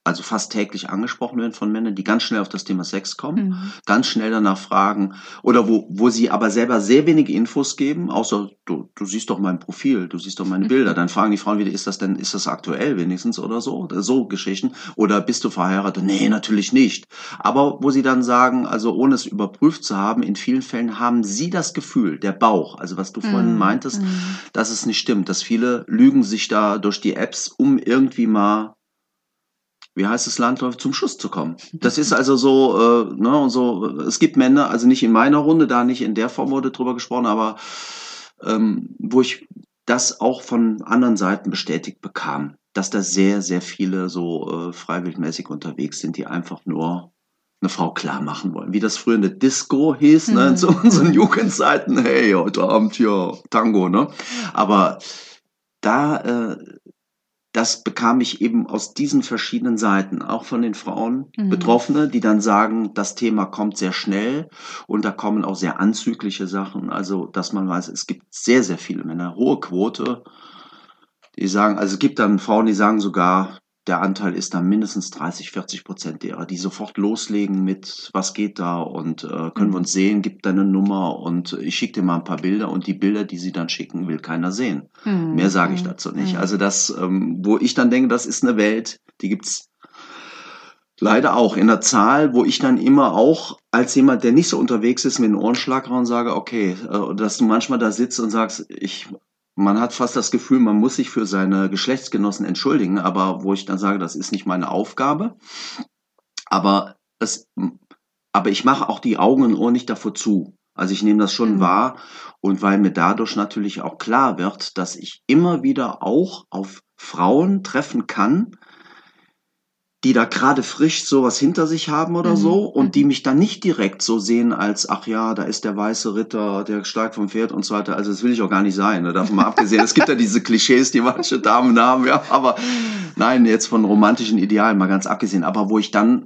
[SPEAKER 2] also fast täglich angesprochen werden von Männern, die ganz schnell auf das Thema Sex kommen,
[SPEAKER 1] Mhm.
[SPEAKER 2] ganz schnell danach fragen oder wo, wo sie aber selber sehr wenige Infos geben, außer du, du siehst doch mein Profil, du siehst doch meine Bilder. Dann fragen die Frauen wieder, ist das denn, ist das aktuell wenigstens oder so? Oder so Geschichten. Oder bist du verheiratet? Nee, natürlich nicht. Aber wo sie dann sagen, also ohne es überprüft zu haben, in vielen Fällen haben sie das Gefühl, der Bauch, also was du vorhin
[SPEAKER 1] Mhm.
[SPEAKER 2] meintest,
[SPEAKER 1] Mhm.
[SPEAKER 2] dass es nicht stimmt, dass viele lügen sich da durch die Apps, um irgendwie mal, wie heißt es, landläufig zum Schuss zu kommen. Das ist also so, äh, ne, und so, es gibt Männer, also nicht in meiner Runde, da nicht in der Form wurde drüber gesprochen, aber ähm, wo ich das auch von anderen Seiten bestätigt bekam, dass da sehr, sehr viele so äh, freiwilligmäßig unterwegs sind, die einfach nur eine Frau klar machen wollen. Wie das früher in der Disco hieß, ne,
[SPEAKER 1] Mhm.
[SPEAKER 2] zu unseren
[SPEAKER 1] Mhm.
[SPEAKER 2] Jugendzeiten, hey, heute Abend hier Tango, ne? Aber da, äh, das bekam ich eben aus diesen verschiedenen Seiten, auch von den Frauen,
[SPEAKER 1] Mhm.
[SPEAKER 2] Betroffene, die dann sagen, das Thema kommt sehr schnell und da kommen auch sehr anzügliche Sachen. Also, dass man weiß, es gibt sehr, sehr viele Männer, hohe Quote, die sagen, also es gibt dann Frauen, die sagen sogar, der Anteil ist dann mindestens dreißig, vierzig Prozent derer, die sofort loslegen mit, was geht da und äh, können wir
[SPEAKER 1] Mhm.
[SPEAKER 2] uns sehen, gib deine Nummer und ich schicke dir mal ein paar Bilder und die Bilder, die sie dann schicken, will keiner sehen. Mehr
[SPEAKER 1] Mhm.
[SPEAKER 2] sage ich
[SPEAKER 1] Mhm.
[SPEAKER 2] dazu nicht.
[SPEAKER 1] Mhm.
[SPEAKER 2] Also das, ähm, wo ich dann denke, das ist eine Welt, die gibt's leider auch in der Zahl, wo ich dann immer auch als jemand, der nicht so unterwegs ist, mit einem Ohrenschlag raus sage, okay, äh, dass du manchmal da sitzt und sagst, ich, man hat fast das Gefühl, man muss sich für seine Geschlechtsgenossen entschuldigen, aber wo ich dann sage, das ist nicht meine Aufgabe, aber es, aber ich mache auch die Augen und Ohren nicht davor zu. Also ich nehme das schon
[SPEAKER 1] Mhm.
[SPEAKER 2] wahr und weil mir dadurch natürlich auch klar wird, dass ich immer wieder auch auf Frauen treffen kann, die da gerade frisch sowas hinter sich haben oder
[SPEAKER 1] Mhm.
[SPEAKER 2] so und die
[SPEAKER 1] Mhm.
[SPEAKER 2] mich dann nicht direkt so sehen als, ach ja, da ist der weiße Ritter, der steigt vom Pferd und so weiter. Also das will ich auch gar nicht sein, ne? Davon mal abgesehen. Es gibt ja diese Klischees, die manche Damen haben, ja, aber nein, jetzt von romantischen Idealen mal ganz abgesehen. Aber wo ich dann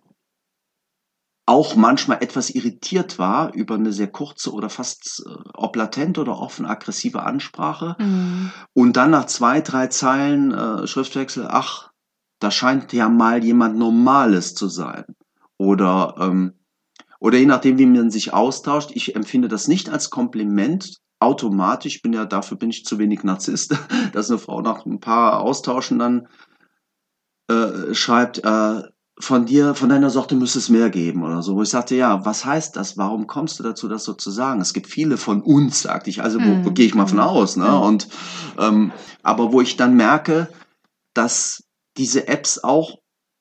[SPEAKER 2] auch manchmal etwas irritiert war über eine sehr kurze oder fast äh, ob latent oder offen aggressive Ansprache
[SPEAKER 1] Mhm.
[SPEAKER 2] und dann nach zwei, drei Zeilen äh, Schriftwechsel, ach, da scheint ja mal jemand Normales zu sein. Oder, ähm, oder je nachdem, wie man sich austauscht, ich empfinde das nicht als Kompliment automatisch, bin ja, dafür bin ich zu wenig Narzisst, dass eine Frau nach ein paar Austauschen dann äh, schreibt, äh, von dir, von deiner Sorte müsste es mehr geben oder so. Wo ich sagte, ja, was heißt das? Warum kommst du dazu, das so zu sagen? Es gibt viele von uns, sagte ich. Also wo, wo gehe
[SPEAKER 1] Mhm.
[SPEAKER 2] ich mal von
[SPEAKER 1] Mhm.
[SPEAKER 2] aus, ne?
[SPEAKER 1] Mhm.
[SPEAKER 2] Und ähm, aber wo ich dann merke, dass diese Apps auch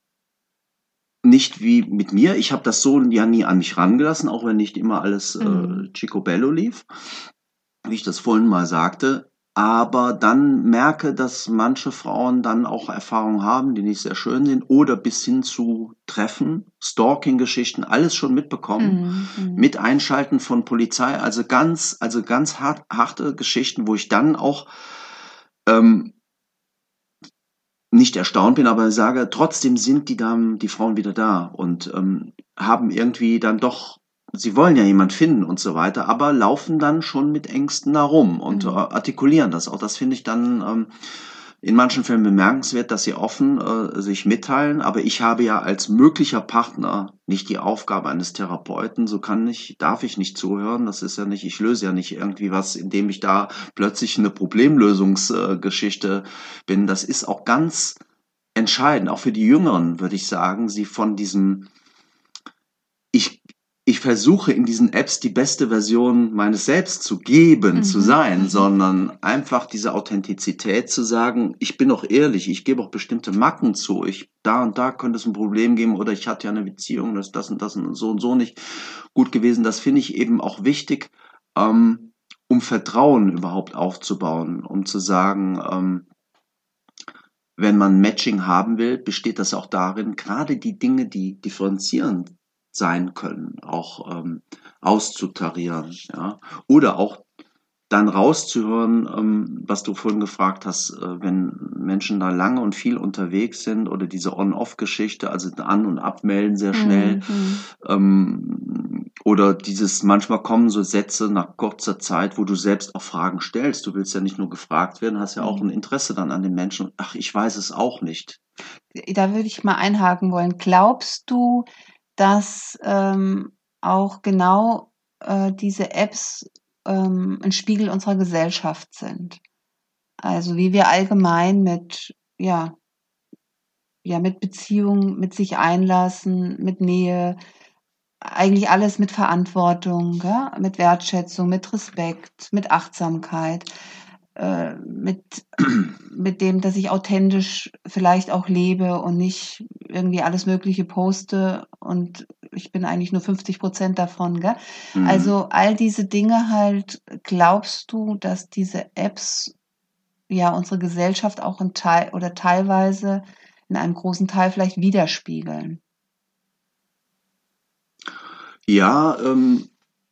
[SPEAKER 2] nicht wie mit mir, ich habe das so ja nie an mich rangelassen, auch wenn nicht immer alles
[SPEAKER 1] Mhm.
[SPEAKER 2] äh, Chicobello lief, wie ich das vorhin mal sagte, aber dann merke, dass manche Frauen dann auch Erfahrungen haben, die nicht sehr schön sind, oder bis hin zu Treffen, Stalking-Geschichten, alles schon mitbekommen,
[SPEAKER 1] Mhm. Mhm.
[SPEAKER 2] mit Einschalten von Polizei, also ganz, also ganz hart, harte Geschichten, wo ich dann auch ähm, nicht erstaunt bin, aber sage, trotzdem sind die Damen, die Frauen wieder da und ähm, haben irgendwie dann doch, sie wollen ja jemand finden und so weiter, aber laufen dann schon mit Ängsten da rum und äh,
[SPEAKER 1] Mhm.
[SPEAKER 2] artikulieren das auch. Das finde ich dann ähm, in manchen Fällen bemerkenswert, dass sie offen äh, sich mitteilen, aber ich habe ja als möglicher Partner nicht die Aufgabe eines Therapeuten, so kann ich, darf ich nicht zuhören, das ist ja nicht, ich löse ja nicht irgendwie was, indem ich da plötzlich eine Problemlösungsgeschichte äh, bin. Das ist auch ganz entscheidend, auch für die Jüngeren, würde ich sagen, sie von diesem, ich, ich versuche in diesen Apps die beste Version meines Selbst zu geben, zu
[SPEAKER 1] Mhm.
[SPEAKER 2] sein,
[SPEAKER 1] Mhm.
[SPEAKER 2] sondern einfach diese Authentizität zu sagen, ich bin auch ehrlich, ich gebe auch bestimmte Macken zu, ich, da und da könnte es ein Problem geben oder ich hatte ja eine Beziehung, das, das und das und so und so nicht gut gewesen. Das finde ich eben auch wichtig, ähm, um Vertrauen überhaupt aufzubauen, um zu sagen, ähm, wenn man Matching haben will, besteht das auch darin, gerade die Dinge, die differenzierend sein können, auch ähm, auszutarieren, ja, oder auch dann rauszuhören, ähm, was du vorhin gefragt hast, äh, wenn Menschen da lange und viel unterwegs sind oder diese On-Off-Geschichte, also an- und abmelden sehr schnell,
[SPEAKER 1] Mhm.
[SPEAKER 2] ähm, oder dieses, manchmal kommen so Sätze nach kurzer Zeit, wo du selbst auch Fragen stellst. Du willst ja nicht nur gefragt werden, hast ja auch ein
[SPEAKER 1] Mhm.
[SPEAKER 2] Interesse dann an den Menschen. Ach, ich weiß es auch nicht.
[SPEAKER 1] da würde ich mal einhaken wollen. Glaubst du, dass ähm, auch genau äh, diese Apps ähm, ein Spiegel unserer Gesellschaft sind? Also wie wir allgemein mit, ja, ja, mit Beziehungen, mit sich einlassen, mit Nähe, eigentlich alles mit Verantwortung, gell? Mit Wertschätzung, mit Respekt, mit Achtsamkeit, äh, mit, mit dem, dass ich authentisch vielleicht auch lebe und nicht irgendwie alles Mögliche poste und ich bin eigentlich nur fünfzig Prozent davon, gell?
[SPEAKER 2] Mhm.
[SPEAKER 1] Also all diese Dinge halt, glaubst du, dass diese Apps ja unsere Gesellschaft auch in Teil oder teilweise in einem großen Teil vielleicht widerspiegeln?
[SPEAKER 2] Ja, ähm,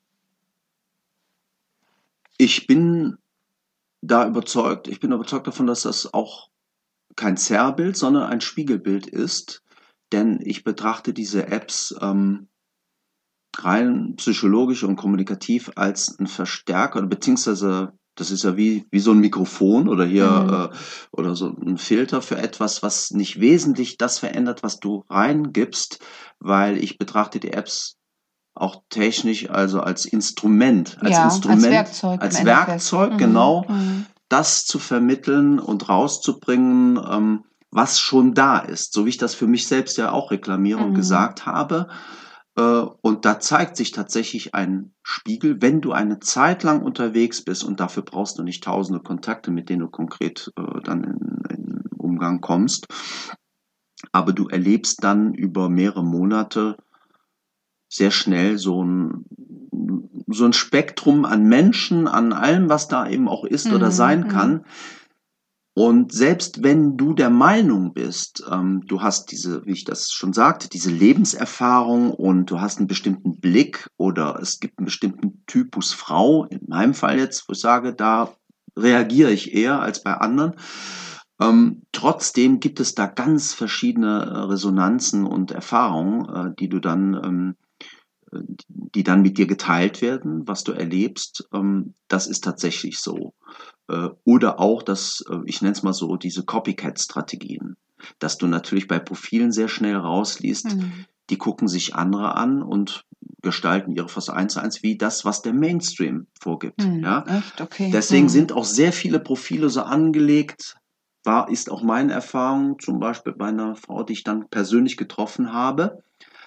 [SPEAKER 2] ich bin da überzeugt, ich bin überzeugt davon, dass das auch kein Zerrbild, sondern ein Spiegelbild ist, denn ich betrachte diese Apps ähm, rein psychologisch und kommunikativ als ein Verstärker, beziehungsweise das ist ja wie, wie so ein Mikrofon oder hier
[SPEAKER 1] Mhm.
[SPEAKER 2] äh, oder so ein Filter für etwas, was nicht wesentlich das verändert, was du reingibst, weil ich betrachte die Apps auch technisch, also als Instrument, als
[SPEAKER 1] Ja, als
[SPEAKER 2] Instrument,
[SPEAKER 1] Werkzeug im
[SPEAKER 2] als
[SPEAKER 1] Endeffekt.
[SPEAKER 2] Werkzeug,
[SPEAKER 1] Mhm.
[SPEAKER 2] genau,
[SPEAKER 1] Mhm.
[SPEAKER 2] das zu vermitteln und rauszubringen, ähm, was schon da ist, so wie ich das für mich selbst ja auch reklamiere und
[SPEAKER 1] Mhm.
[SPEAKER 2] gesagt habe. Äh, und da zeigt sich tatsächlich ein Spiegel, wenn du eine Zeit lang unterwegs bist und dafür brauchst du nicht tausende Kontakte, mit denen du konkret äh, dann in, in Umgang kommst, aber du erlebst dann über mehrere Monate sehr schnell so ein, so ein Spektrum an Menschen, an allem, was da eben auch ist oder
[SPEAKER 1] Mhm.
[SPEAKER 2] sein
[SPEAKER 1] Mhm.
[SPEAKER 2] kann. Und selbst wenn du der Meinung bist, ähm, du hast diese, wie ich das schon sagte, diese Lebenserfahrung und du hast einen bestimmten Blick oder es gibt einen bestimmten Typus Frau, in meinem Fall jetzt, wo ich sage, da reagiere ich eher als bei anderen. Ähm, trotzdem gibt es da ganz verschiedene äh, Resonanzen und Erfahrungen, äh, die du dann ähm, die dann mit dir geteilt werden, was du erlebst, ähm, das ist tatsächlich so. Äh, oder auch das, äh, ich nenne es mal so, diese Copycat-Strategien, dass du natürlich bei Profilen sehr schnell rausliest,
[SPEAKER 1] Mhm.
[SPEAKER 2] die gucken sich andere an und gestalten ihre fast eins zu eins wie das, was der Mainstream vorgibt.
[SPEAKER 1] Mhm.
[SPEAKER 2] Ja?
[SPEAKER 1] Echt? Okay.
[SPEAKER 2] Deswegen
[SPEAKER 1] Mhm.
[SPEAKER 2] sind auch sehr viele Profile so angelegt, war, ist auch meine Erfahrung, zum Beispiel bei einer Frau, die ich dann persönlich getroffen habe,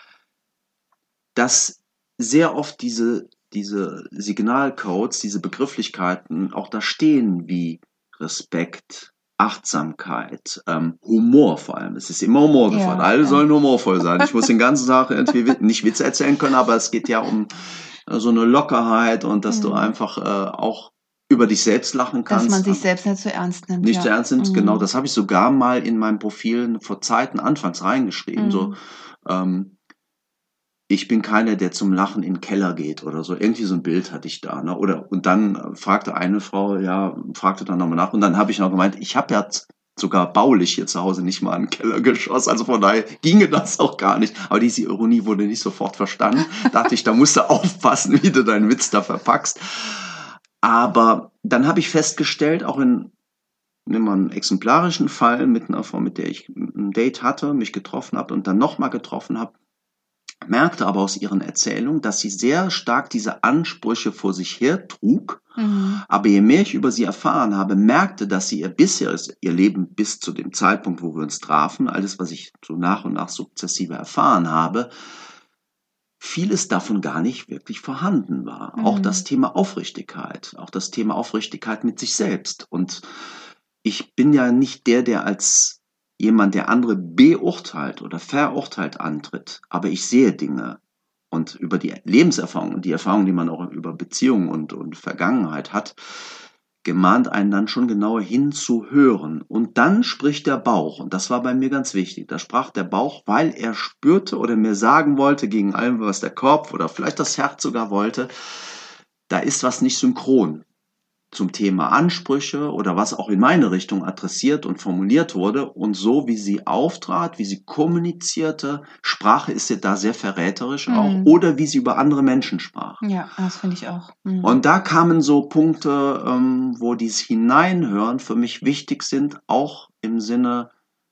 [SPEAKER 2] dass sehr oft diese, diese Signalcodes, diese Begrifflichkeiten auch da stehen wie Respekt, Achtsamkeit, ähm, Humor vor allem. Es ist immer Humor gefordert.
[SPEAKER 1] Ja,
[SPEAKER 2] Alle
[SPEAKER 1] ja.
[SPEAKER 2] sollen humorvoll sein. Ich muss den ganzen Tag irgendwie Wit- nicht Witze erzählen können, aber es geht ja um äh, so eine Lockerheit und dass du
[SPEAKER 1] Mhm.
[SPEAKER 2] einfach äh, auch über dich selbst lachen
[SPEAKER 1] Dass man
[SPEAKER 2] kannst.
[SPEAKER 1] sich selbst nicht so ernst nimmt,
[SPEAKER 2] Nicht zu
[SPEAKER 1] ja.
[SPEAKER 2] ernst nimmst, genau.
[SPEAKER 1] Mhm.
[SPEAKER 2] Das habe ich sogar mal in meinem Profil vor Zeiten anfangs reingeschrieben. So,
[SPEAKER 1] Mhm.
[SPEAKER 2] ähm, ich bin keiner, der zum Lachen in den Keller geht oder so. Irgendwie so ein Bild hatte ich da. Ne? Oder und dann fragte eine Frau, ja, fragte dann nochmal nach. Und dann habe ich noch gemeint, ich habe ja sogar baulich hier zu Hause nicht mal einen Kellergeschoss. Also von daher ginge das auch gar nicht. Aber diese Ironie wurde nicht sofort verstanden. Dachte ich, da musst du aufpassen, wie du deinen Witz da verpackst. Aber dann habe ich festgestellt, auch in nimm mal einen exemplarischen Fall mit einer Frau, mit der ich ein Date hatte, mich getroffen habe und dann nochmal getroffen habe, merkte aber aus ihren Erzählungen, dass sie sehr stark diese Ansprüche vor sich her trug.
[SPEAKER 1] Mhm.
[SPEAKER 2] Aber je mehr ich über sie erfahren habe, merkte, dass sie ihr bisheriges, ihr Leben bis zu dem Zeitpunkt, wo wir uns trafen, alles, was ich so nach und nach sukzessive erfahren habe, vieles davon gar nicht wirklich vorhanden war. Auch das
[SPEAKER 1] Mhm.
[SPEAKER 2] Thema Aufrichtigkeit, auch das Thema Aufrichtigkeit mit sich selbst. Und ich bin ja nicht der, der als jemand, der andere beurteilt oder verurteilt antritt, aber ich sehe Dinge und über die Lebenserfahrung und die Erfahrung, die man auch über Beziehungen und, und Vergangenheit hat, gemahnt einen dann schon genauer hinzuhören. Und dann spricht der Bauch, und das war bei mir ganz wichtig, da sprach der Bauch, weil er spürte oder mir sagen wollte, gegen allem, was der Kopf oder vielleicht das Herz sogar wollte, da ist was nicht synchron zum Thema Ansprüche oder was auch in meine Richtung adressiert und formuliert wurde. Und so wie sie auftrat, wie sie kommunizierte, Sprache ist ja da sehr verräterisch auch,
[SPEAKER 1] Mhm.
[SPEAKER 2] oder wie sie über andere Menschen sprach.
[SPEAKER 1] Ja, das finde ich auch. Mhm.
[SPEAKER 2] Und da kamen so Punkte, ähm, wo dieses Hineinhören für mich wichtig sind, auch im Sinne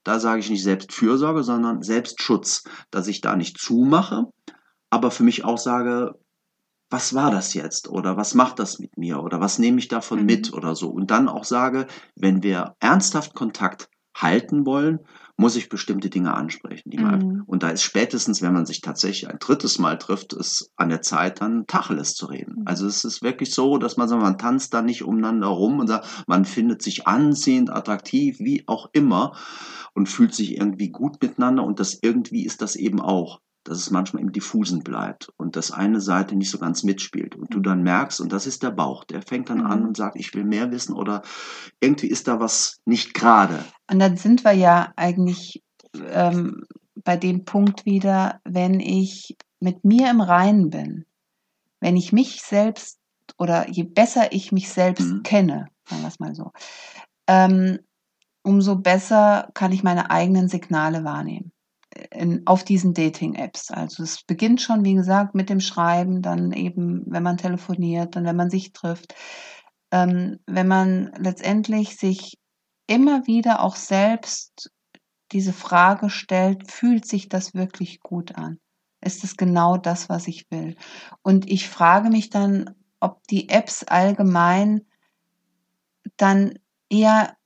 [SPEAKER 2] da sage ich nicht Selbstfürsorge, sondern Selbstschutz, dass ich da nicht zumache, aber für mich auch sage, was war das jetzt oder was macht das mit mir oder was nehme ich davon
[SPEAKER 1] Mhm.
[SPEAKER 2] mit oder so. Und dann auch sage, wenn wir ernsthaft Kontakt halten wollen, muss ich bestimmte Dinge ansprechen. Die man,
[SPEAKER 1] Mhm.
[SPEAKER 2] und da ist spätestens, wenn man sich tatsächlich ein drittes Mal trifft, es an der Zeit, dann Tacheles zu reden.
[SPEAKER 1] Mhm.
[SPEAKER 2] Also es ist wirklich so, dass man sagt, man tanzt da nicht umeinander rum und sagt, man findet sich anziehend, attraktiv, wie auch immer und fühlt sich irgendwie gut miteinander und das irgendwie ist das eben auch, dass es manchmal im Diffusen bleibt und das eine Seite nicht so ganz mitspielt und du dann merkst, und das ist der Bauch, der fängt dann an
[SPEAKER 1] Mhm.
[SPEAKER 2] und sagt, ich will mehr wissen oder irgendwie ist da was nicht gerade.
[SPEAKER 1] Und dann sind wir ja eigentlich ähm, bei dem Punkt wieder, wenn ich mit mir im Reinen bin, wenn ich mich selbst oder je besser ich mich selbst
[SPEAKER 2] Mhm.
[SPEAKER 1] kenne, sagen wir es mal so, ähm, umso besser kann ich meine eigenen Signale wahrnehmen in, auf diesen Dating-Apps. Also es beginnt schon, wie gesagt, mit dem Schreiben, dann eben, wenn man telefoniert, dann wenn man sich trifft. Ähm, wenn man letztendlich sich immer wieder auch selbst diese Frage stellt, fühlt sich das wirklich gut an? Ist es genau das, was ich will? Und ich frage mich dann, ob die Apps allgemein dann eher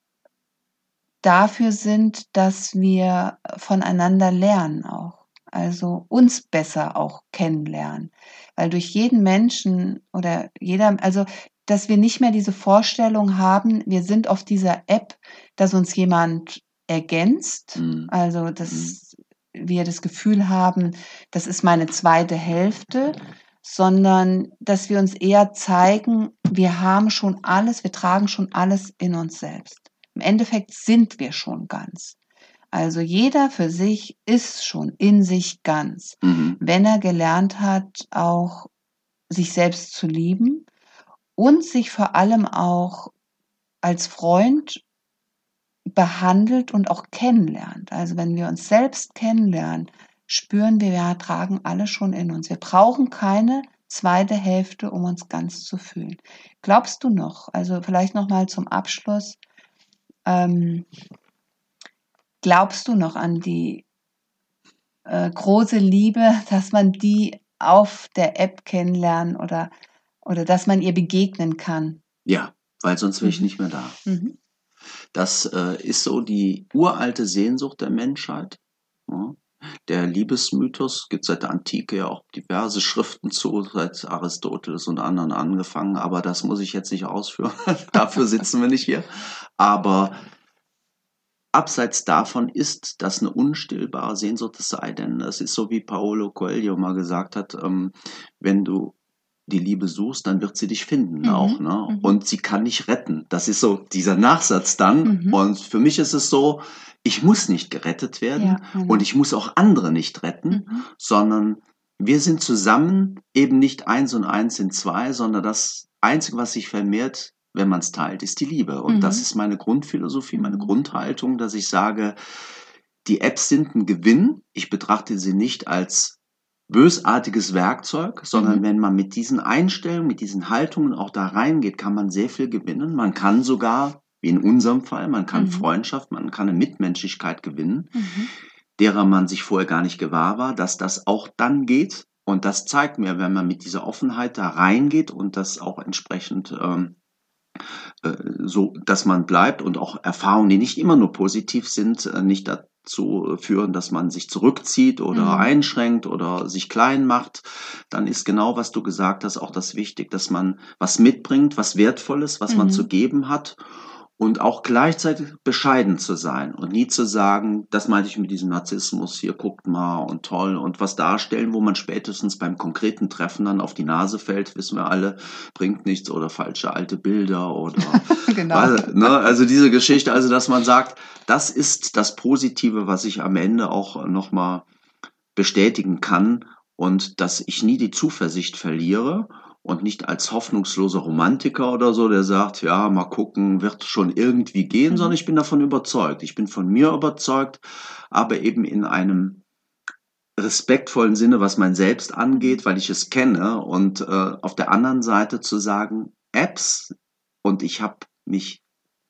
[SPEAKER 1] dafür sind, dass wir voneinander lernen auch. Also uns besser auch kennenlernen. Weil durch jeden Menschen oder jeder, also dass wir nicht mehr diese Vorstellung haben, wir sind auf dieser App, dass uns jemand ergänzt.
[SPEAKER 2] Mhm.
[SPEAKER 1] Also dass wir das Gefühl haben, das ist meine zweite Hälfte, sondern dass wir uns eher zeigen, wir haben schon alles, wir tragen schon alles in uns selbst. Im Endeffekt sind wir schon ganz. Also jeder für sich ist schon in sich ganz,
[SPEAKER 2] Mhm.
[SPEAKER 1] wenn er gelernt hat, auch sich selbst zu lieben und sich vor allem auch als Freund behandelt und auch kennenlernt. Also wenn wir uns selbst kennenlernen, spüren wir, wir tragen alle schon in uns. Wir brauchen keine zweite Hälfte, um uns ganz zu fühlen. Glaubst du noch, also vielleicht noch mal zum Abschluss, ähm, glaubst du noch an die äh, große Liebe, dass man die auf der App kennenlernen oder, oder dass man ihr begegnen kann?
[SPEAKER 2] Ja, weil sonst wäre ich
[SPEAKER 1] Mhm.
[SPEAKER 2] nicht mehr da.
[SPEAKER 1] Mhm.
[SPEAKER 2] Das äh, ist so die uralte Sehnsucht der Menschheit. Ja. Der Liebesmythos gibt seit der Antike ja auch diverse Schriften zu, seit Aristoteles und anderen angefangen, aber das muss ich jetzt nicht ausführen. Dafür sitzen wir nicht hier. Aber abseits davon ist das eine unstillbare Sehnsucht, es sei denn, es ist so, wie Paolo Coelho mal gesagt hat, ähm, wenn du die Liebe suchst, dann wird sie dich finden
[SPEAKER 1] Mhm.
[SPEAKER 2] auch, ne?
[SPEAKER 1] Mhm.
[SPEAKER 2] Und sie kann dich retten. Das ist so dieser Nachsatz dann.
[SPEAKER 1] Mhm.
[SPEAKER 2] Und für mich ist es so, ich muss nicht gerettet werden
[SPEAKER 1] Ja, genau.
[SPEAKER 2] und ich muss auch andere nicht retten,
[SPEAKER 1] Mhm.
[SPEAKER 2] sondern wir sind zusammen eben nicht eins und eins sind zwei, sondern das Einzige, was sich vermehrt, wenn man es teilt, ist die Liebe. Und
[SPEAKER 1] Mhm.
[SPEAKER 2] das ist meine Grundphilosophie, meine
[SPEAKER 1] Mhm.
[SPEAKER 2] Grundhaltung, dass ich sage, die Apps sind ein Gewinn. Ich betrachte sie nicht als bösartiges Werkzeug, sondern
[SPEAKER 1] Mhm.
[SPEAKER 2] wenn man mit diesen Einstellungen, mit diesen Haltungen auch da reingeht, kann man sehr viel gewinnen. Man kann sogar, wie in unserem Fall, man kann
[SPEAKER 1] Mhm.
[SPEAKER 2] Freundschaft, man kann eine Mitmenschlichkeit gewinnen,
[SPEAKER 1] Mhm.
[SPEAKER 2] derer man sich vorher gar nicht gewahr war, dass das auch dann geht. Und das zeigt mir, wenn man mit dieser Offenheit da reingeht und das auch entsprechend ähm, äh, so, dass man bleibt und auch Erfahrungen, die nicht immer nur positiv sind, äh, nicht dazu führen, dass man sich zurückzieht oder
[SPEAKER 1] Mhm.
[SPEAKER 2] einschränkt oder sich klein macht, dann ist genau, was du gesagt hast, auch das wichtig, dass man was mitbringt, was Wertvolles, was man zu
[SPEAKER 1] Mhm.
[SPEAKER 2] geben hat und auch gleichzeitig bescheiden zu sein und nie zu sagen, das meinte ich mit diesem Narzissmus, hier guckt mal und toll und was darstellen, wo man spätestens beim konkreten Treffen dann auf die Nase fällt, wissen wir alle, bringt nichts oder falsche alte Bilder oder
[SPEAKER 1] Genau.
[SPEAKER 2] weil, ne, also diese Geschichte, also dass man sagt, das ist das Positive, was ich am Ende auch nochmal bestätigen kann und dass ich nie die Zuversicht verliere und nicht als hoffnungsloser Romantiker oder so, der sagt, ja, mal gucken, wird schon irgendwie gehen,
[SPEAKER 1] Mhm.
[SPEAKER 2] sondern ich bin davon überzeugt. Ich bin von mir überzeugt, aber eben in einem respektvollen Sinne, was mein Selbst angeht, weil ich es kenne und äh, auf der anderen Seite zu sagen, Apps und ich habe mich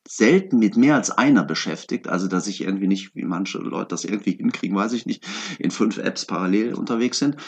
[SPEAKER 2] selten mit mehr als einer beschäftigt, also dass ich irgendwie nicht, wie manche Leute das irgendwie hinkriegen, weiß ich nicht, in fünf Apps parallel unterwegs sind,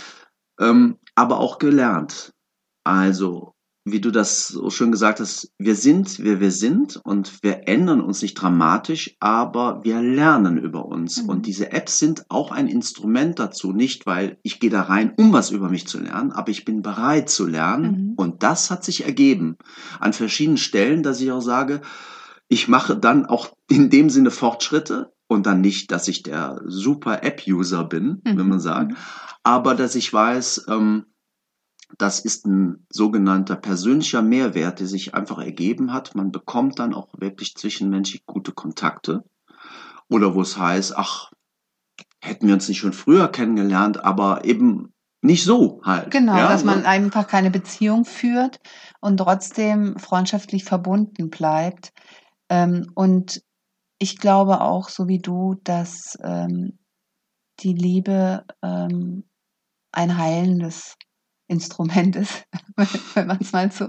[SPEAKER 2] ähm, aber auch gelernt. Also, wie du das so schön gesagt hast, wir sind, wer wir sind und wir ändern uns nicht dramatisch, aber wir lernen über uns.
[SPEAKER 1] Mhm.
[SPEAKER 2] Und diese Apps sind auch ein Instrument dazu, nicht weil ich gehe da rein, um was über mich zu lernen, aber ich bin bereit zu lernen.
[SPEAKER 1] Mhm.
[SPEAKER 2] Und das hat sich ergeben an verschiedenen Stellen, dass ich auch sage, ich mache dann auch in dem Sinne Fortschritte und dann nicht, dass ich der super App-User bin,
[SPEAKER 1] Mhm.
[SPEAKER 2] wenn man sagt,
[SPEAKER 1] Mhm.
[SPEAKER 2] aber dass ich weiß, ähm, das ist ein sogenannter persönlicher Mehrwert, der sich einfach ergeben hat. Man bekommt dann auch wirklich zwischenmenschlich gute Kontakte. Oder wo es heißt, ach, hätten wir uns nicht schon früher kennengelernt, aber eben nicht so halt.
[SPEAKER 1] Genau,
[SPEAKER 2] Ja,
[SPEAKER 1] dass man
[SPEAKER 2] ne?
[SPEAKER 1] einfach keine Beziehung führt und trotzdem freundschaftlich verbunden bleibt. Ähm, und ich glaube auch, so wie du, dass ähm, die Liebe ähm, ein heilendes Instrument ist, wenn man es mal so,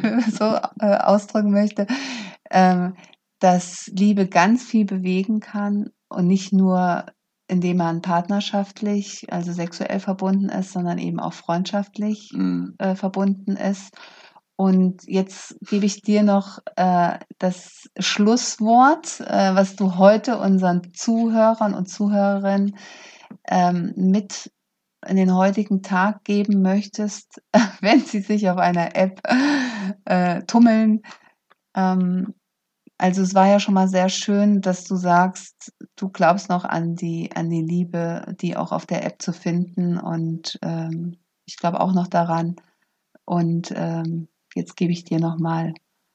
[SPEAKER 1] so äh, ausdrücken möchte, ähm, dass Liebe ganz viel bewegen kann und nicht nur, indem man partnerschaftlich, also sexuell verbunden ist, sondern eben auch freundschaftlich
[SPEAKER 2] Mm,
[SPEAKER 1] äh, verbunden ist. Und jetzt gebe ich dir noch äh, das Schlusswort, äh, was du heute unseren Zuhörern und Zuhörerinnen ähm, mit in den heutigen Tag geben möchtest, wenn sie sich auf einer App äh, tummeln. Ähm, also es war ja schon mal sehr schön, dass du sagst, du glaubst noch an die, an die Liebe, die auch auf der App zu finden. Und ähm, ich glaube auch noch daran. Und ähm, jetzt gebe ich dir nochmal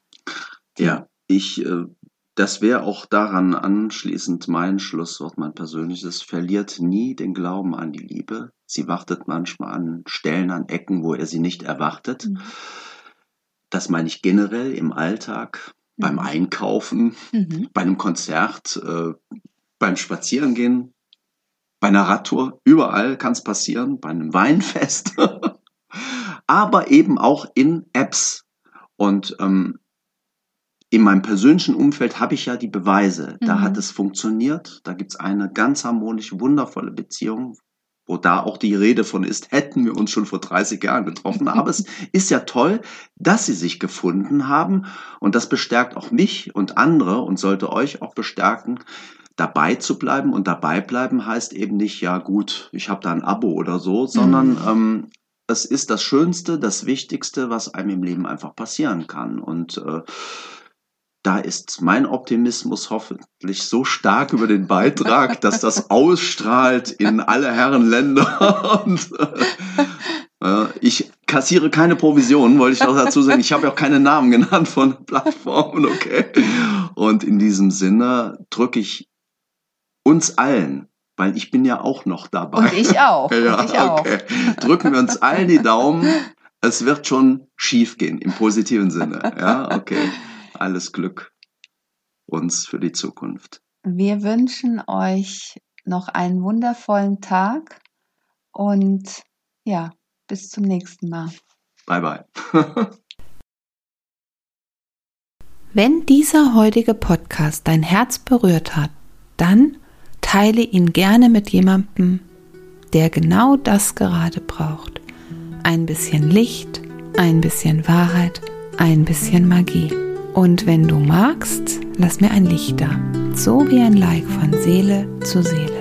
[SPEAKER 1] die.
[SPEAKER 2] ja, ich, äh, das wäre auch daran anschließend mein Schlusswort, mein persönliches. Verliert nie den Glauben an die Liebe. Sie wartet manchmal an Stellen, an Ecken, wo er sie nicht erwartet.
[SPEAKER 1] Mhm.
[SPEAKER 2] Das meine ich generell im Alltag, beim
[SPEAKER 1] Mhm.
[SPEAKER 2] Einkaufen,
[SPEAKER 1] Mhm.
[SPEAKER 2] bei einem Konzert, äh, beim Spazierengehen, bei einer Radtour. Überall kann es passieren, bei einem Weinfest, aber eben auch in Apps. Und ähm, in meinem persönlichen Umfeld habe ich ja die Beweise. Da hat
[SPEAKER 1] Mhm.
[SPEAKER 2] es funktioniert. Da gibt es eine ganz harmonische, wundervolle Beziehung, wo da auch die Rede von ist, hätten wir uns schon vor dreißig Jahren getroffen. Aber es ist ja toll, dass sie sich gefunden haben. Und das bestärkt auch mich und andere und sollte euch auch bestärken, dabei zu bleiben. Und dabei bleiben heißt eben nicht, ja gut, ich habe da ein Abo oder so, sondern
[SPEAKER 1] Mhm.
[SPEAKER 2] ähm, es ist das Schönste, das Wichtigste, was einem im Leben einfach passieren kann. Und äh, da ist mein Optimismus hoffentlich so stark über den Beitrag, dass das ausstrahlt in alle Herrenländer. Und äh, ich kassiere keine Provisionen, wollte ich noch dazu sagen. Ich habe ja auch keine Namen genannt von Plattformen, okay. Und in diesem Sinne drücke ich uns allen, weil ich bin ja auch noch dabei.
[SPEAKER 1] Und ich auch.
[SPEAKER 2] Ja,
[SPEAKER 1] Und ich auch.
[SPEAKER 2] okay. Drücken wir uns allen die Daumen. Es wird schon schief gehen, im positiven Sinne. Ja, okay. Alles Glück uns für die Zukunft.
[SPEAKER 1] Wir wünschen euch noch einen wundervollen Tag und ja, bis zum nächsten Mal.
[SPEAKER 2] Bye, bye.
[SPEAKER 1] Wenn dieser heutige Podcast dein Herz berührt hat, dann teile ihn gerne mit jemandem, der genau das gerade braucht. Ein bisschen Licht, ein bisschen Wahrheit, ein bisschen Magie. Und wenn du magst, lass mir ein Licht da, so wie ein Like von Seele zu Seele.